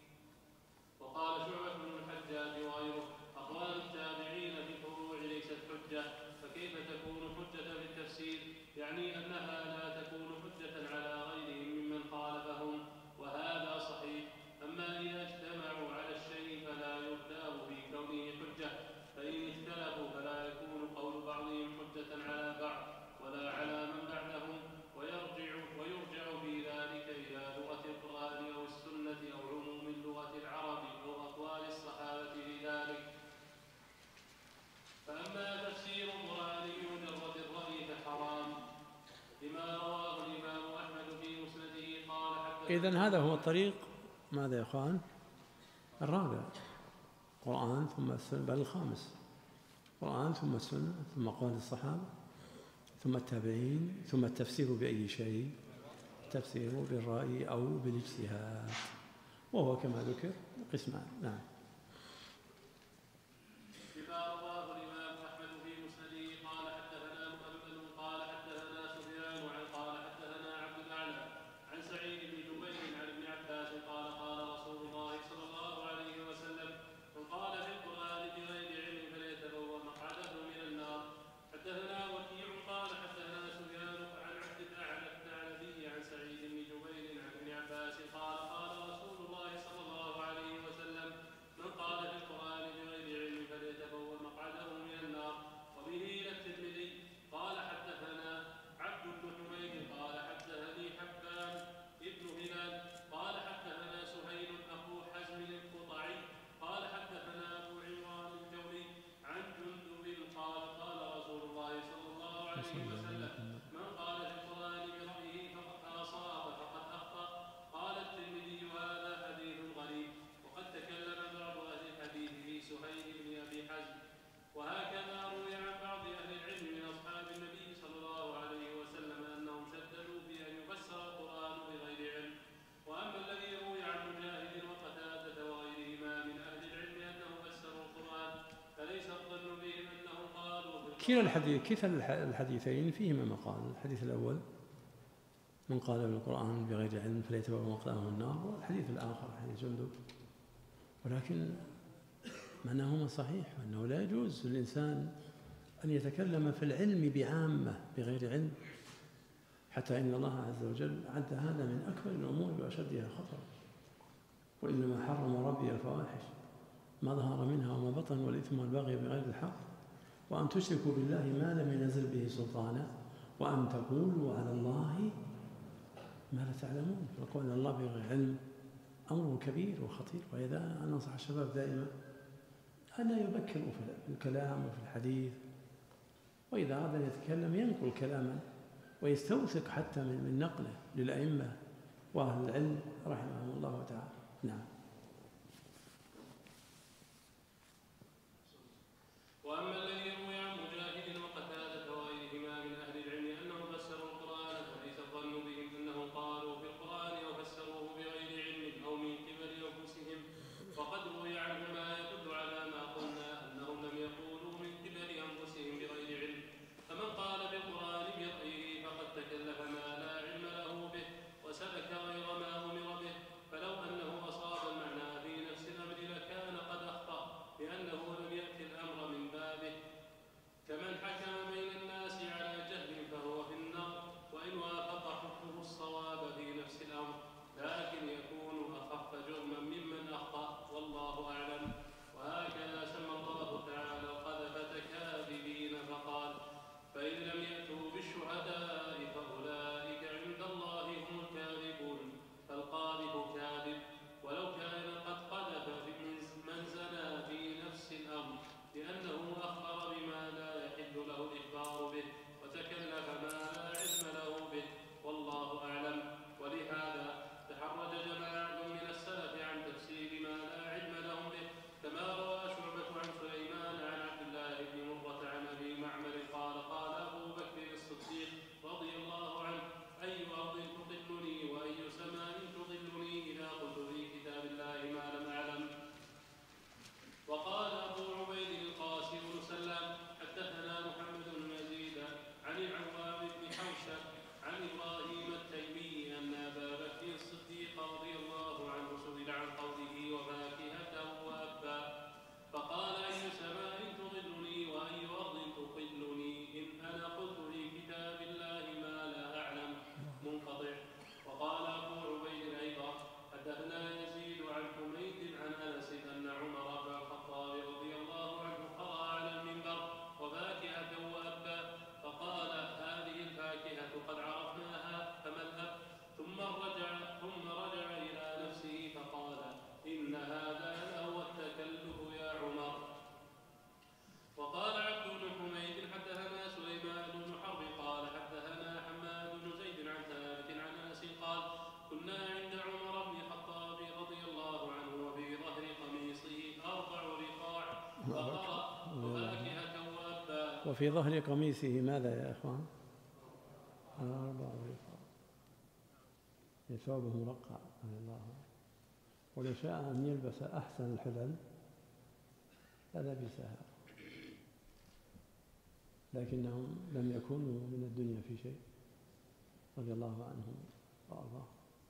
وقال شعبة بن الحجاج وغيره: أقوال التابعين في الفروع ليست حجة، فكيف تكون حجة في التفسير؟ يعني أنها لا تكون حجة على غيرهم ممن خالفهم، وهذا صحيح. أما إذا اجتمعوا على الشيء فلا يرتاب في كونه حجة، فإن اختلفوا فلا يكون قول بعضهم حجة على بعض ولا على من بعدهم، ويرجع, ويرجع في ذلك إلى لغة القرآن أو السنة أو عموم اللغة العرب أو أقوال الصحابة في ذلك. فأما تفسير القرآن بمجرد الرأي فحرام، لما رواه الإمام أحمد في مسنده قال: حتى إذن هذا هو الطريق ماذا يا إخوان؟ الرابع، القرآن ثم السنة، بل الخامس، القرآن ثم السنة ثم قول الصحابة ثم التابعين ثم التفسير بأي شيء، التفسير بالرأي أو بالاجتهاد، وهو كما ذكر قسمان. نعم. لما رواه الإمام أحمد في مسنده قال: حدثنا مؤمل قال: حدثنا سفيان قال: حدثنا عبد الأعلى كلا الحديث كلا الحديثين فيهما مقال. الحديث الأول من قال بالقرآن بغير علم فليتبوأ مقعده النار، والحديث الآخر حديث جندب. ولكن معناهما صحيح، أنه لا يجوز للإنسان أن يتكلم في العلم بعامة بغير علم، حتى إن الله عز وجل عد هذا من أكبر الأمور وأشدها خطرا. وإنما حرم ربي الفواحش ما ظهر منها وما بطن والإثم والبغي بغير الحق وأن تشركوا بالله ما لم ينزل به سلطانا وأن تقولوا على الله ما لا تعلمون. فالقول على الله بغير علم أمر كبير وخطير. وإذا أنا أنصح الشباب دائما أن لا يبكروا في الكلام وفي الحديث، وإذا أراد أن يتكلم ينقل كلاما ويستوثق حتى من نقله للأئمة وأهل العلم رحمهم الله تعالى. نعم. وأما الذي يروي عن مجاهد وقتادة وغيرهما من أهل العلم أنهم فسروا القرآن فليس الظن بهم أنهم قالوا في القرآن وفسروه بغير علم أو من قبل أنفسهم، وقد روي عنهم ما يدل على ما قلنا أنهم لم يقولوا من قبل أنفسهم بغير علم. فمن قال بالقرآن برأيه فقد تكلف ما لا علم له به وسلك غير ما أمر به، فلو أنه أصاب المعنى في نفس الأمر لكان قد أخطأ لأنه لم يأتي الأمر من بابه. كمن حكم بين الناس على جهل فهو في النار وإن وافق حكمه الصواب في نفس الأمر، لكن يكون أخف جرما ممن أخطأ والله أعلم. وهكذا سمى الله تعالى القذفة كاذبين فقال فإن لم يأتوا بالشهداء فأولئك عند الله هم الكاذبون. فالقاذف كاذب ولو كان قد قذف من زنى في نفس الأمر، لأنه أخبر بما لا يحل له الإخبار به وتكلف ما لا علم له به والله أعلم. ولهذا تحرج جماعة من السلف عن تفسير ما لا علم لهم به، كما روى شعبة عن سليمان عن عبد الله بن مرة عن أبي معمر قال قال أبو بكر الصديق رضي الله عنه أي أرض تضلني وأي سماء تضلني إذا قلت في كتاب الله ما لم أعلم. وقال أبو عبيد القاسم بن سلام حدثنا محمد بن يزيد عن العوام بن حوشب عن إبراهيم التيمي أن أبا بكر الصديق رضي الله عنه سئل عن قوله وفاكهة وأبا فقال أي سماء تضلني وأي أرض تقلني إن أنا قلت في كتاب الله ما لا أعلم منقطع. وقال أبو عبيد أيضا حدثنا يزيد عن حميد عن أنس أن عمر بن الخطاب رضي الله عنه قرأ على المنبر وفاكهة وأبا فقال هذه الفاكهة قد عرفناها فما الأب؟ ثم رجع ثم رجع إلى نفسه فقال إن هذا لهو التكلف يا عمر. وقال عبد بن حميد حدثنا سليمان بن حرب قال حدثنا حماد بن زيد عن ثابت عن أنس قال كنا عند عمر بن الخطاب رضي الله عنه وفي ظهر قميصه أربع رقاع فقرأ وفاكهة وأبا. وفي ظهر قميصه ماذا يا إخوان؟ أربع رقاع، ثوبه مرقع رضي الله عنه. ولو شاء أن يلبس أحسن الحلل للبسها، لكنهم لم يكونوا من الدنيا في شيء رضي الله عنهم وأرضاهم.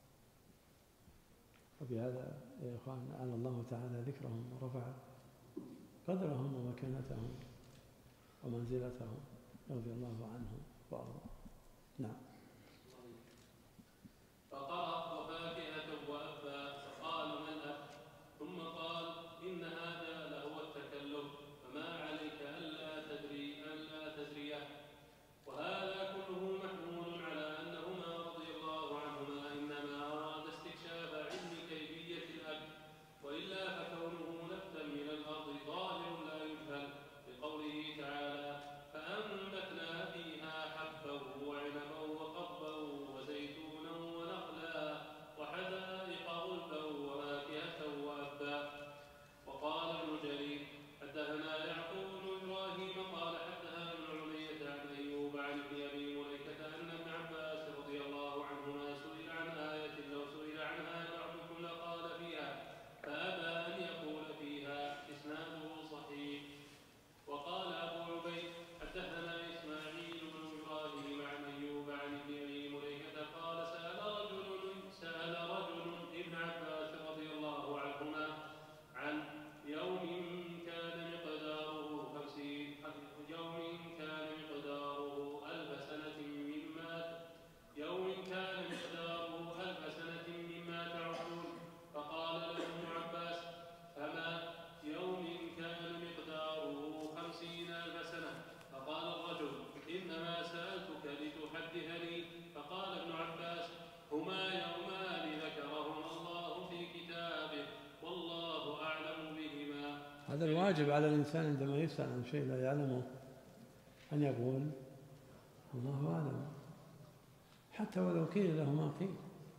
وبهذا يا إخوان أعلى الله تعالى ذكرهم ورفع قدرهم ومكانتهم ومنزلتهم رضي الله عنهم وأرضاهم. نعم. فقرأ وفاكهة وأبا فقال ما الأب؟ ثم قال إن هذا لهو التكلف فما عليك ألا تدري ألا تدريه. وهذا كله محمول على أنهما رضي الله عنهما إنما أراد استكشاف علم كيفية الأكل، وإلا فكونه نبتا من الأرض ظاهر لا يجهل لقوله تعالى فأنبتنا فيها حبا وعنبا هذا الواجب على الإنسان عندما يسأل عن شيء لا يعلمه أن يقول الله أعلم، حتى ولو قيل له ما قيل.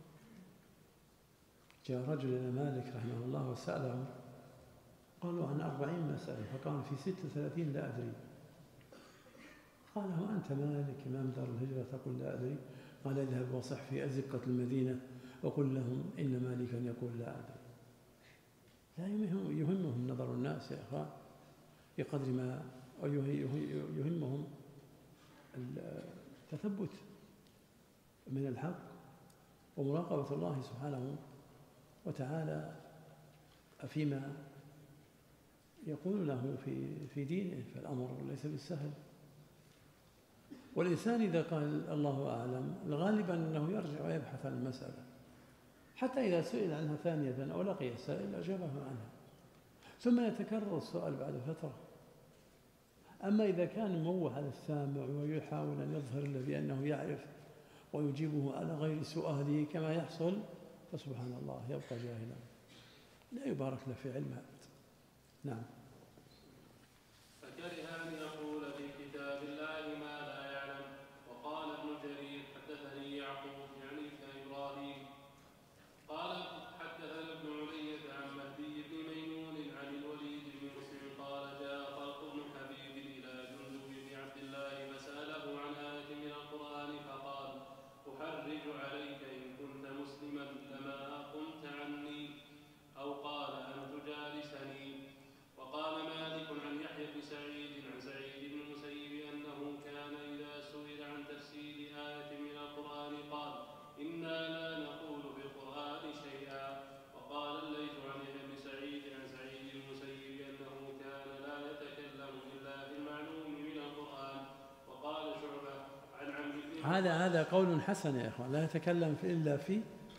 جاء رجل إلى مالك رحمه الله وسأله، قالوا عن أربعين مسألة، فقال في ستة وثلاثين لا أدري. قال هو أنت مالك إمام دار الهجرة تقول لا أدري؟ قال اذهب وصح في أزقة المدينة وقل لهم إن مالكا يقول لا أدري. لا يهمهم نظر الناس يا أخوان بقدر ما يهمهم التثبت من الحق ومراقبة الله سبحانه وتعالى فيما يقول له في في دينه، فالأمر ليس بالسهل. والإنسان إذا قال الله أعلم الغالب أنه يرجع ويبحث عن المسألة، حتى إذا سئل عنها ثانية أو لقي السائل أجابه عنها، ثم يتكرر السؤال بعد فترة. أما إذا كان موه على السامع ويحاول أن يظهر له بأنه يعرف ويجيبه على غير سؤاله كما يحصل، فسبحان الله يبقى جاهلا لا يبارك له في علمه. نعم. فكره أن يقول في كتاب الله ما لا يعلم. وقال ابن جرير حدثني يعقوب يعني ابن إبراهيم قال حدثنا ابن علية عن مهدي بن ميمون عن الوليد بن مسلم قال جاء طلق بن حبيب إلى جندب بن عبد الله فسأله عن آية من القرآن فقال أحرج عليك إن كنت مسلما لما قمت عني، أو قال أن تجالسني. وقال مالك عن يحيى بن سعيد عن سعيد بن المسيب أنه كان إذا سئل عن تفسير آية من القرآن قال إنا لا نقول بالقرآن شيئا. وقال الليث عن يحيى بن سعيد عن سعيد بن المسيب أنه كان لا يتكلم إلا بالمعلوم من القرآن. وقال شعبة عن عمرو هذا هذا قول حسن يا إخوان، لا يتكلم إلا في،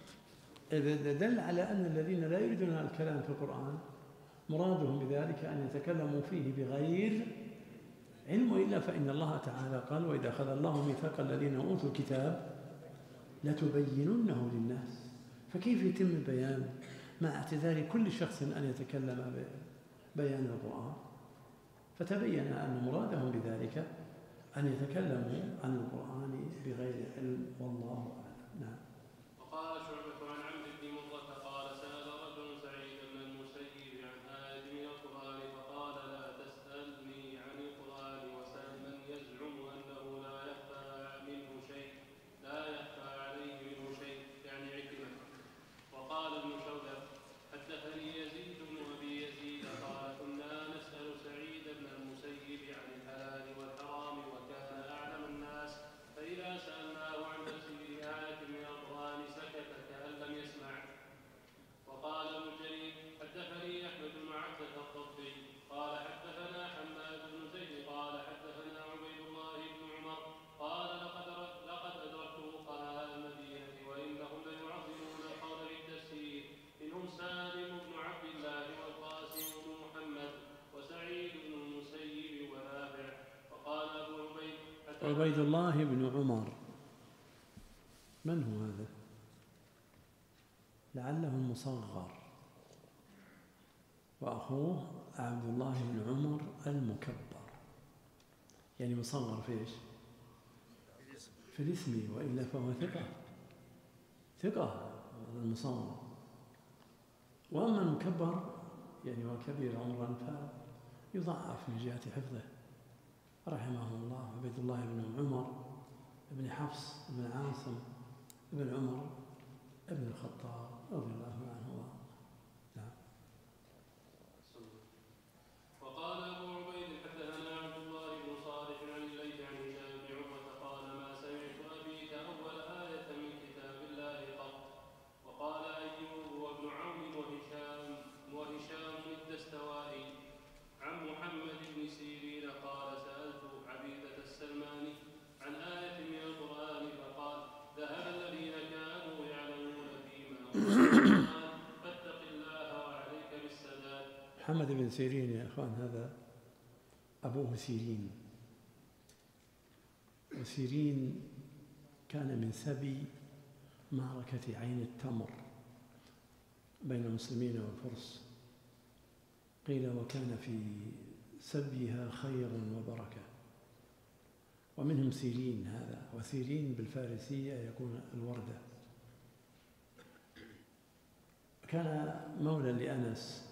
دل على أن الذين لا يريدون الكلام في القرآن مرادهم بذلك أن يتكلموا فيه بغير علم، إلا فإن الله تعالى قال وإذا أخذ الله ميثاق الذين أوتوا الكتاب لتبيننه للناس. فكيف يتم البيان مع اعتذار كل شخص أن يتكلم ببيان القرآن؟ فتبين أن مرادهم بذلك أن يتكلموا عن القرآن بغير علم، والله أعلم. نعم. وقال شعبة عن عمرو بن مرة قال سأل رجل سعيد بن المسيب عن آية من القرآن فقال لا تسألني عن القرآن وسل من يزعم أنه لا يخفى منه شيء لا يخفى عليه منه شيء، يعني عكرمة. وقال ابن شودة حدثني يزيد بن أبي يزيد قال كنا نسأل سعيد بن المسيب عن الحلال والحرام وكان أعلم الناس، فإذا سألناه عن تفسير آية من القرآن سكت كأن لم يسمع. وقال ابن جرير حدثني أحمد بن عبدة الضبي قال حدثنا حماد بن زيد قال حدثنا عبيد الله بن عمر قال لقد لقد أدركت فقهاء المدينة وإنهم ليعظمون القول بالتفسير، منهم سالم بن عبد الله والقاسم بن محمد وسعيد بن المسيب ونافع. وقال أبو عبيد عبيد الله بن عمر من هو هذا؟ لعله المصغر، وأخوه عبد الله بن عمر المكبر، يعني مصغر في إيش؟ في الاسم، وإلا فهو ثقة ثقة المصغر. وأما المكبر يعني هو كبير عمرا فيضعف من جهة حفظه رحمه الله. عبيد الله بن عمر بن حفص بن عاصم بن عمر بن الخطاب رضي الله عنه. نعم. وقال أبو عبيد حدثنا عبد الله بن صالح عن الليث عن هشام بن عروة قال ما سمعت أبيك أول آية من كتاب الله قط. وقال أيوب وابن عون وهشام وهشام الدستوائي عن محمد بن سيرين قال سألت عبيدة السلماني عن آية من القرآن فقال ذهب الذين كانوا يعلمون فيما أنزل فاتق الله وعليك بالسداد. محمد بن سيرين يا إخوان هذا أبوه سيرين، وسيرين كان من سبي معركة عين التمر بين المسلمين والفرس، قيل وكان في سبيها خير وبركة. ومنهم سيرين هذا، وسيرين بالفارسية يكون الوردة. كان مولى لأنس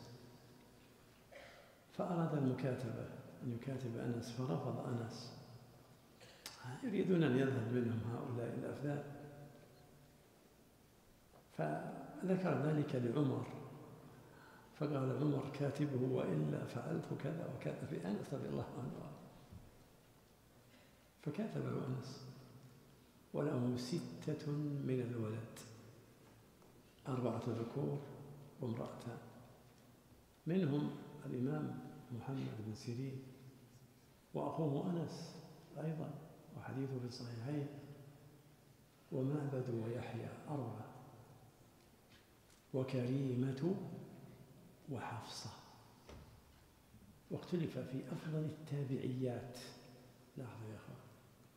فأراد المكاتبة أن يكاتب أنس، فرفض أنس، يريدون أن يذهب منهم هؤلاء الأفذاذ. فذكر ذلك لعمر، فقال عمر كاتبه وإلا فعلت كذا وكذا في أنس رضي الله عنه، فكاتبه أنس وله ستة من الولد، أربعة ذكور وامرأتان، منهم الإمام محمد بن سيرين وأخوه أنس أيضا، وحديثه في الصحيحين، ومعبد ويحيى أربعة، وكريمة وحفصة. واختلف في أفضل التابعيات. لاحظوا يا أخوان،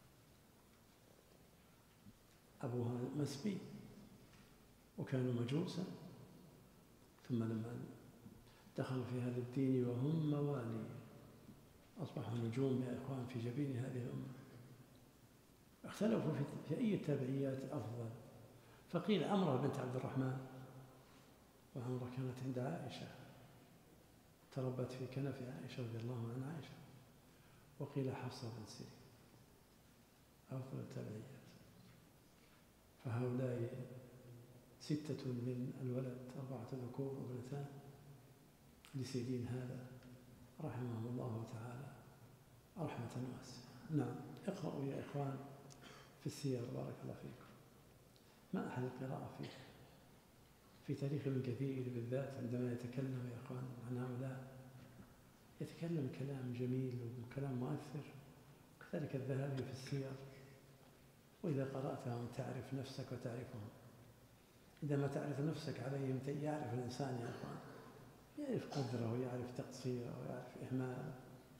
أبوها مسبي وكانوا مجوسا، ثم لما دخلوا في هذا الدين وهم موالي أصبحوا نجوم يا إخوان في جبين هذه الأمة. اختلفوا في أي التابعيات أفضل، فقيل عمرة بنت عبد الرحمن، وعمرة كانت عند عائشة، تربت في كنف عائشة رضي الله عنها عائشة. وقيل حفصة بن سيرين أفضل التابعيات. فهؤلاء ستة من الولد، أربعة ذكور وابنتان لسيرين هذا رحمه الله تعالى رحمة واسعة. نعم، اقرأوا يا إخوان في السير بارك الله فيكم، ما أحد القراءة فيه، في تاريخ ابن كثير بالذات عندما يتكلم يا إخوان عن هؤلاء يتكلم كلام جميل وكلام مؤثر. كذلك الذهبي في السير، وإذا قرأتهم تعرف نفسك وتعرفهم. عندما تعرف نفسك عليهم يعرف الإنسان يا إخوان، يعرف قدره ويعرف تقصيره ويعرف إهماله،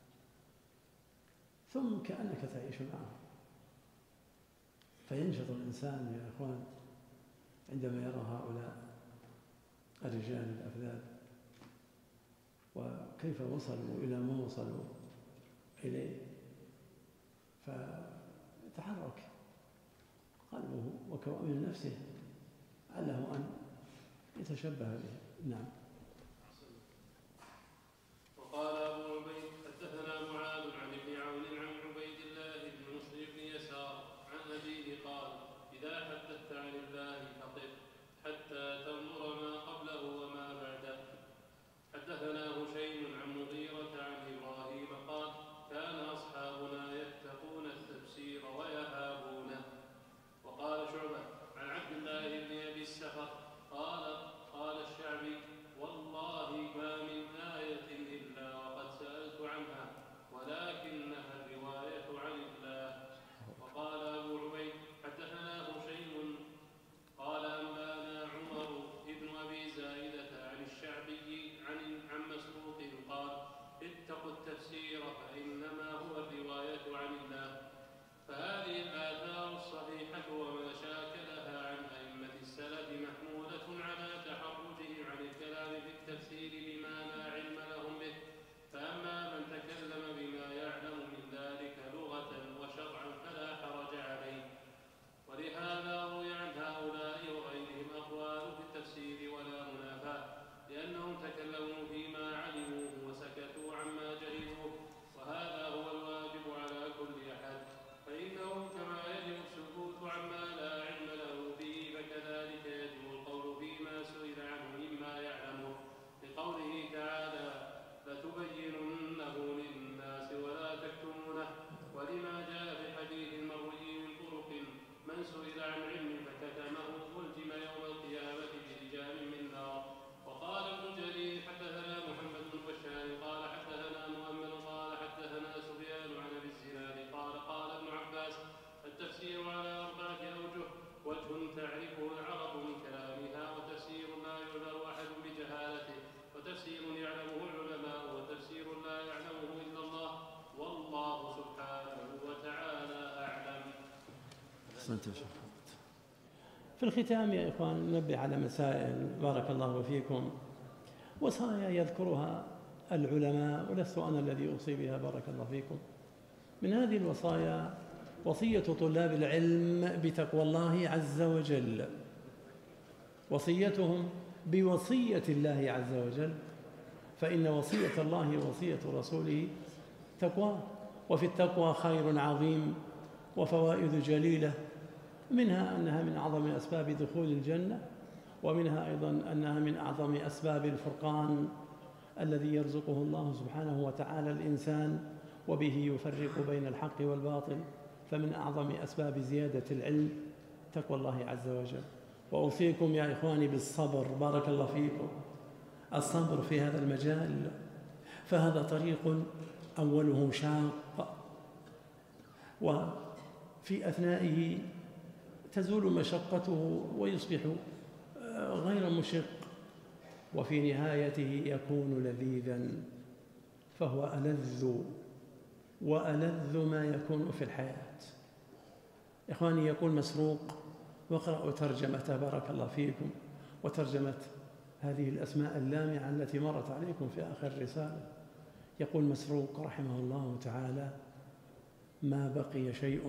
ثم كأنك تعيش معه. فينشط الإنسان يا إخوان عندما يرى هؤلاء الرجال الأفذاذ وكيف وصلوا إلى ما وصلوا إليه، فيتحرك قلبه وكوامن نفسه علّه أن يتشبه به. نعم. وقال أبو عبيد حدثنا معاذ عن ابن عون عن عبيد الله بن مسلم بن يسار عن أبيه قال: إذا حدثت عن الله فقف حتى تنظر ما قبله وما بعده. حدثنا هشيم عن مغيرة عن إبراهيم قال: كان أصحابنا يتقون التبشير ويهابونه. وقال شعبة عن عبد الله بن أبي السفر قال: قال الشعبي: والله ما من آية إلا وقد سألت عنها، ولكنها الرواية عن الله. وقال أبو عبيد حدثنا هشيم قال: أنبانا عمر بن أبي زائدة عن الشعبي عن عن مسروق قال: اتقوا التفسير فإنما هو الرواية عن الله. فهذه الآثار الصحيحة وما شاكلها عن أئمة السلف محمولة على تحرجهم عن الكلام في التفسير بما لا علم لهم به. فأما من تكلم بما يعلم من ذلك لغة وشرعا فلا حرج عليه. ولهذا روي عن هؤلاء وغيرهم أقوال في التفسير ولا منافاة، لأنهم تكلموا فيما علموه وسكتوا عما جهلوه، وهذا هو الواجب على كل أحد. فإنه كما يجب السكوت عما لا علم له به، فكذلك يجب القول فيما سئل عنه مما يعلمه، لقوله تعالى: لتبيننه للناس ولا تكتمونه. ولما جاء في حديث المروي من طرق: من سئل عن علم فكتمه ألجم يوم القيامة برجال من نار. وقال ابن جرير حدثنا محمد بن بشار قال حدثنا مؤمل قال حدثنا سفيان عن ابي الزناد قال: قال ابن عباس: التفسير على أربعة أوجه: وجه تعرفه العرب من كلامها، وتفسير لا يعذر أحد بجهالته، وتفسير يعلمه العلماء، وتفسير لا يعلمه إلا الله، والله سبحانه وتعالى أعلم. في الختام يا إخوان ننبه على مسائل بارك الله فيكم، وصايا يذكرها العلماء، ولست أنا الذي أوصي بها بارك الله فيكم. من هذه الوصايا وصية طلاب العلم بتقوى الله عز وجل، وصيتهم بوصية الله عز وجل، فإن وصية الله ووصية رسوله تقوى، وفي التقوى خير عظيم وفوائد جليلة، منها أنها من أعظم أسباب دخول الجنة، ومنها أيضا أنها من أعظم أسباب الفرقان الذي يرزقه الله سبحانه وتعالى الإنسان وبه يفرق بين الحق والباطل. فمن أعظم أسباب زيادة العلم تقوى الله عز وجل. وأوصيكم يا إخواني بالصبر بارك الله فيكم، الصبر في هذا المجال، فهذا طريق أوله شاق، وفي أثنائه تزول مشقته ويصبح غير مشق، وفي نهايته يكون لذيذا، فهو ألذ وألذ ما يكون في الحياة. إخواني، يقول مسروق، واقرأوا ترجمته بارك الله فيكم، وترجمة هذه الأسماء اللامعة التي مرت عليكم في آخر الرسالة. يقول مسروق رحمه الله تعالى: ما بقي شيء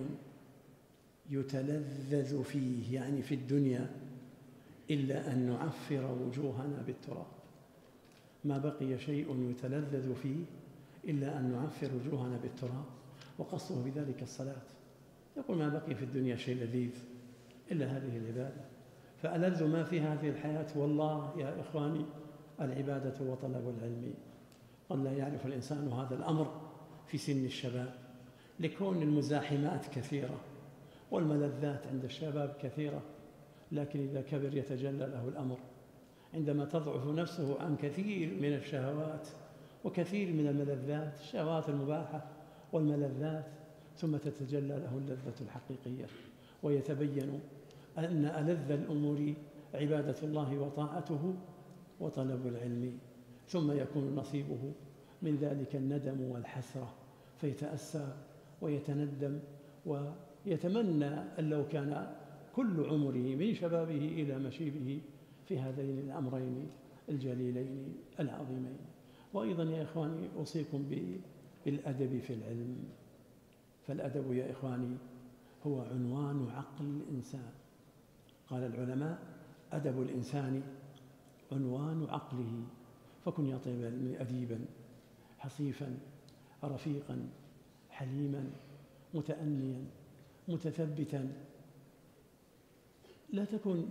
يتلذذ فيه، يعني في الدنيا، إلا أن نعفر وجوهنا بالتراب. ما بقي شيء يتلذذ فيه إلا أن نعفر وجوهنا بالتراب، وقصده بذلك الصلاة. يقول ما بقي في الدنيا شيء لذيذ إلا هذه العبادة، فألذ ما في هذه الحياة والله يا إخواني العبادة وطلب العلم. قد لا يعرف الإنسان هذا الأمر في سن الشباب، لكون المزاحمات كثيرة والملذات عند الشباب كثيرة، لكن إذا كبر يتجلى له الأمر عندما تضعف نفسه عن كثير من الشهوات وكثير من الملذات، الشهوات المباحة والملذات، ثم تتجلى له اللذة الحقيقية، ويتبين أن ألذ الأمور عبادة الله وطاعته وطلب العلم، ثم يكون نصيبه من ذلك الندم والحسرة، فيتأسى ويتندم ويتمنى أن لو كان كل عمره من شبابه إلى مشيبه في هذين الأمرين الجليلين العظيمين. وأيضا يا إخواني أوصيكم بالأدب في العلم، فالأدب يا إخواني هو عنوان عقل الإنسان. قال العلماء: أدب الإنسان عنوان عقله، فكن يا طيب العلم أديبا حصيفا رفيقا حليما متأنيا متثبتا، لا تكن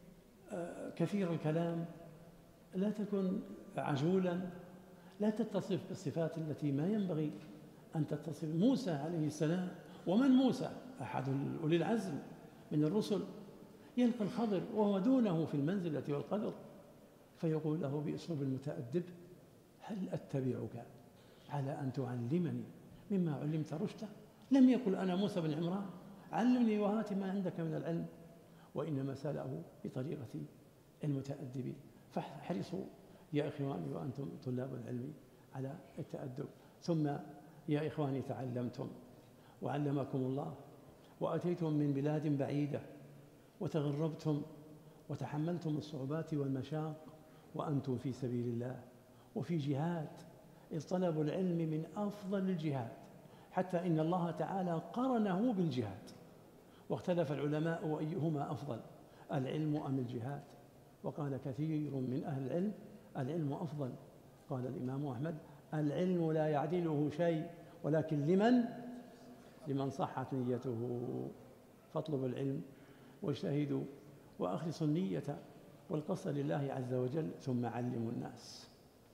كثير الكلام، لا تكن عجولا، لا تتصف بالصفات التي ما ينبغي أن تتصف. موسى عليه السلام، ومن موسى؟ أحد أولي العزم من الرسل، يلقى الخضر وهو دونه في المنزلة والقدر، فيقول له بأسلوب المتأدب: هل أتبعك على أن تعلمني مما علمت رشدا؟ لم يقل أنا موسى بن عمران علمني وهات ما عندك من العلم، وإنما سأله بطريقة المتأدب. فاحرصوا يا إخواني وأنتم طلاب العلم على التأدب. ثم يا إخواني تعلمتم وعلمكم الله وأتيتم من بلاد بعيدة وتغربتم وتحملتم الصعوبات والمشاق وأنتم في سبيل الله وفي جهاد، إذ طلب العلم من أفضل الجهاد، حتى إن الله تعالى قرنه بالجهاد، واختلف العلماء أيهما أفضل، العلم أم الجهاد؟ وقال كثير من أهل العلم: العلم أفضل. قال الإمام أحمد: العلم لا يعدله شيء، ولكن لمن لمن صحت نيته. فاطلبوا العلم واجتهدوا وأخلصوا النية والقصد لله عز وجل، ثم علموا الناس.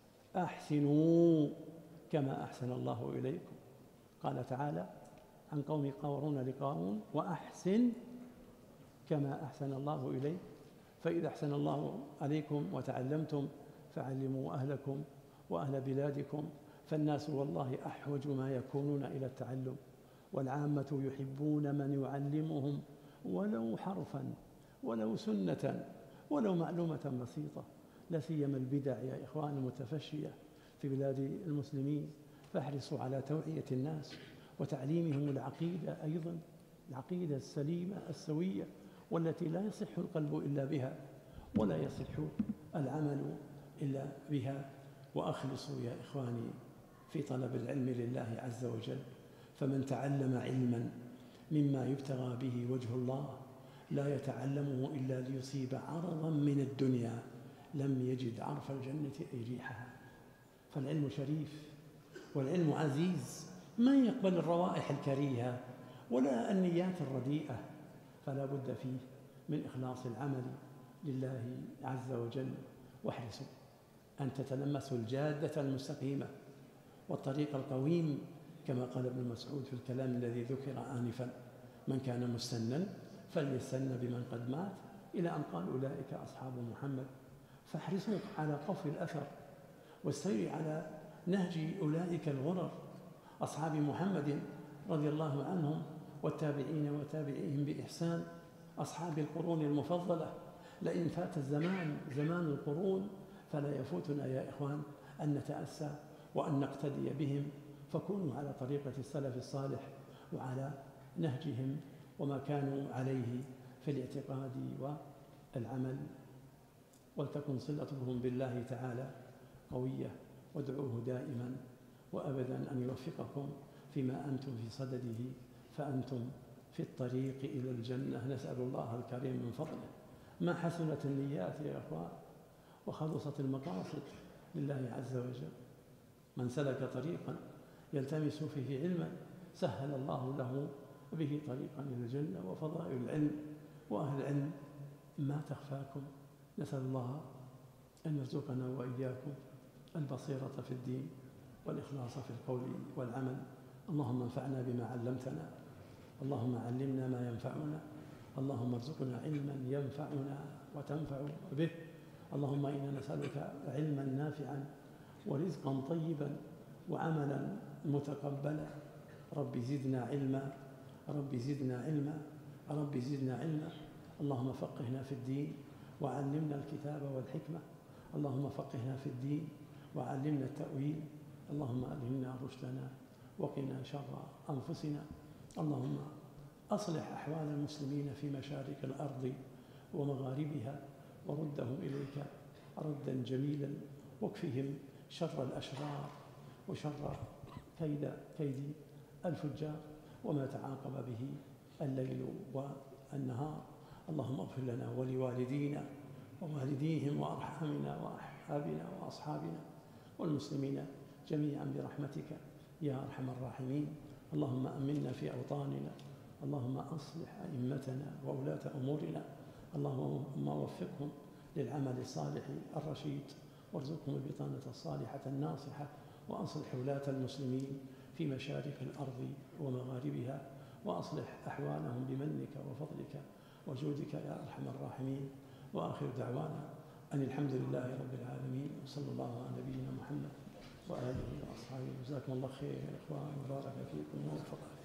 أحسنوا كما أحسن الله إليكم. قال تعالى عن قوم قارون لقارون: وأحسن كما أحسن الله إليك. فإذا أحسن الله عليكم وتعلمتم فعلموا أهلكم وأهل بلادكم، فالناس والله أحوج ما يكونون إلى التعلم، والعامة يحبون من يعلمهم ولو حرفا ولو سنة ولو معلومة بسيطة، لا سيما البدع يا إخوان المتفشية في بلاد المسلمين. فاحرصوا على توعية الناس وتعليمهم العقيدة، أيضا العقيدة السليمة السوية، والتي لا يصح القلب إلا بها ولا يصح العمل إلا بها. وأخلصوا يا إخواني في طلب العلم لله عز وجل، فمن تعلم علما مما يبتغى به وجه الله لا يتعلمه إلا ليصيب عرضا من الدنيا لم يجد عرف الجنة أي ريحها. فالعلم شريف والعلم عزيز، ما يقبل الروائح الكريهة ولا النيات الرديئة، فلا بد فيه من إخلاص العمل لله عز وجل. واحرصوا أن تتلمسوا الجادة المستقيمة والطريق القويم، كما قال ابن مسعود في الكلام الذي ذكر آنفا: من كان مستنا فليستن بمن قد مات، إلى أن قال أولئك أصحاب محمد. فاحرصوا على قف الأثر والسير على نهج أولئك الغرر أصحاب محمد رضي الله عنهم والتابعين وتابعيهم بإحسان، أصحاب القرون المفضلة. لئن فات الزمان زمان القرون فلا يفوتنا يا إخوان أن نتأسى وأن نقتدي بهم، فكونوا على طريقة السلف الصالح وعلى نهجهم وما كانوا عليه في الاعتقاد والعمل، ولتكن صلتهم بالله تعالى قوية، وادعوه دائما وأبدا أن يوفقكم فيما أنتم في صدده، فأنتم في الطريق إلى الجنة. نسأل الله الكريم من فضله. ما حسنت النيات يا أخوان وخلصت المقاصد لله عز وجل. من سلك طريقا يلتمس فيه علما سهل الله له به طريقا إلى الجنة. وفضائل العلم وأهل العلم ما تخفاكم. نسأل الله أن يرزقنا وإياكم البصيرة في الدين والإخلاص في القول والعمل. اللهم انفعنا بما علمتنا، اللهم علمنا ما ينفعنا، اللهم ارزقنا علما ينفعنا وتنفع به. اللهم إنا نسألك علما نافعا ورزقا طيبا وعملا متقبلا. رب زدنا علما، رب زدنا علما، رب زدنا علما. اللهم فقهنا في الدين وعلمنا الكتاب والحكمة. اللهم فقهنا في الدين وعلمنا التأويل. اللهم ألهمنا رشدنا وقنا شر أنفسنا. اللهم أصلح أحوال المسلمين في مشارق الأرض ومغاربها وردهم إليك ردا جميلا، واكفهم شر الأشرار وشر كيد كيد الفجار وما تعاقب به الليل والنهار. اللهم اغفر لنا ولوالدينا ووالديهم وأرحامنا وأحبابنا وأصحابنا والمسلمين جميعا برحمتك يا أرحم الراحمين. اللهم أمنا في أوطاننا، اللهم أصلح أئمتنا وولاة أمورنا، اللهم وفقهم للعمل الصالح الرشيد، وارزقهم البطانة الصالحة الناصحة، وأصلح ولاة المسلمين في مشارق الأرض ومغاربها، وأصلح أحوالهم بمنك وفضلك وجودك يا أرحم الراحمين. وآخر دعوانا أن الحمد لله رب العالمين، وصلى الله على نبينا محمد وآله وأصحابه. جزاكم الله خير يا إخوان، وبارك فيكم ووفقكم.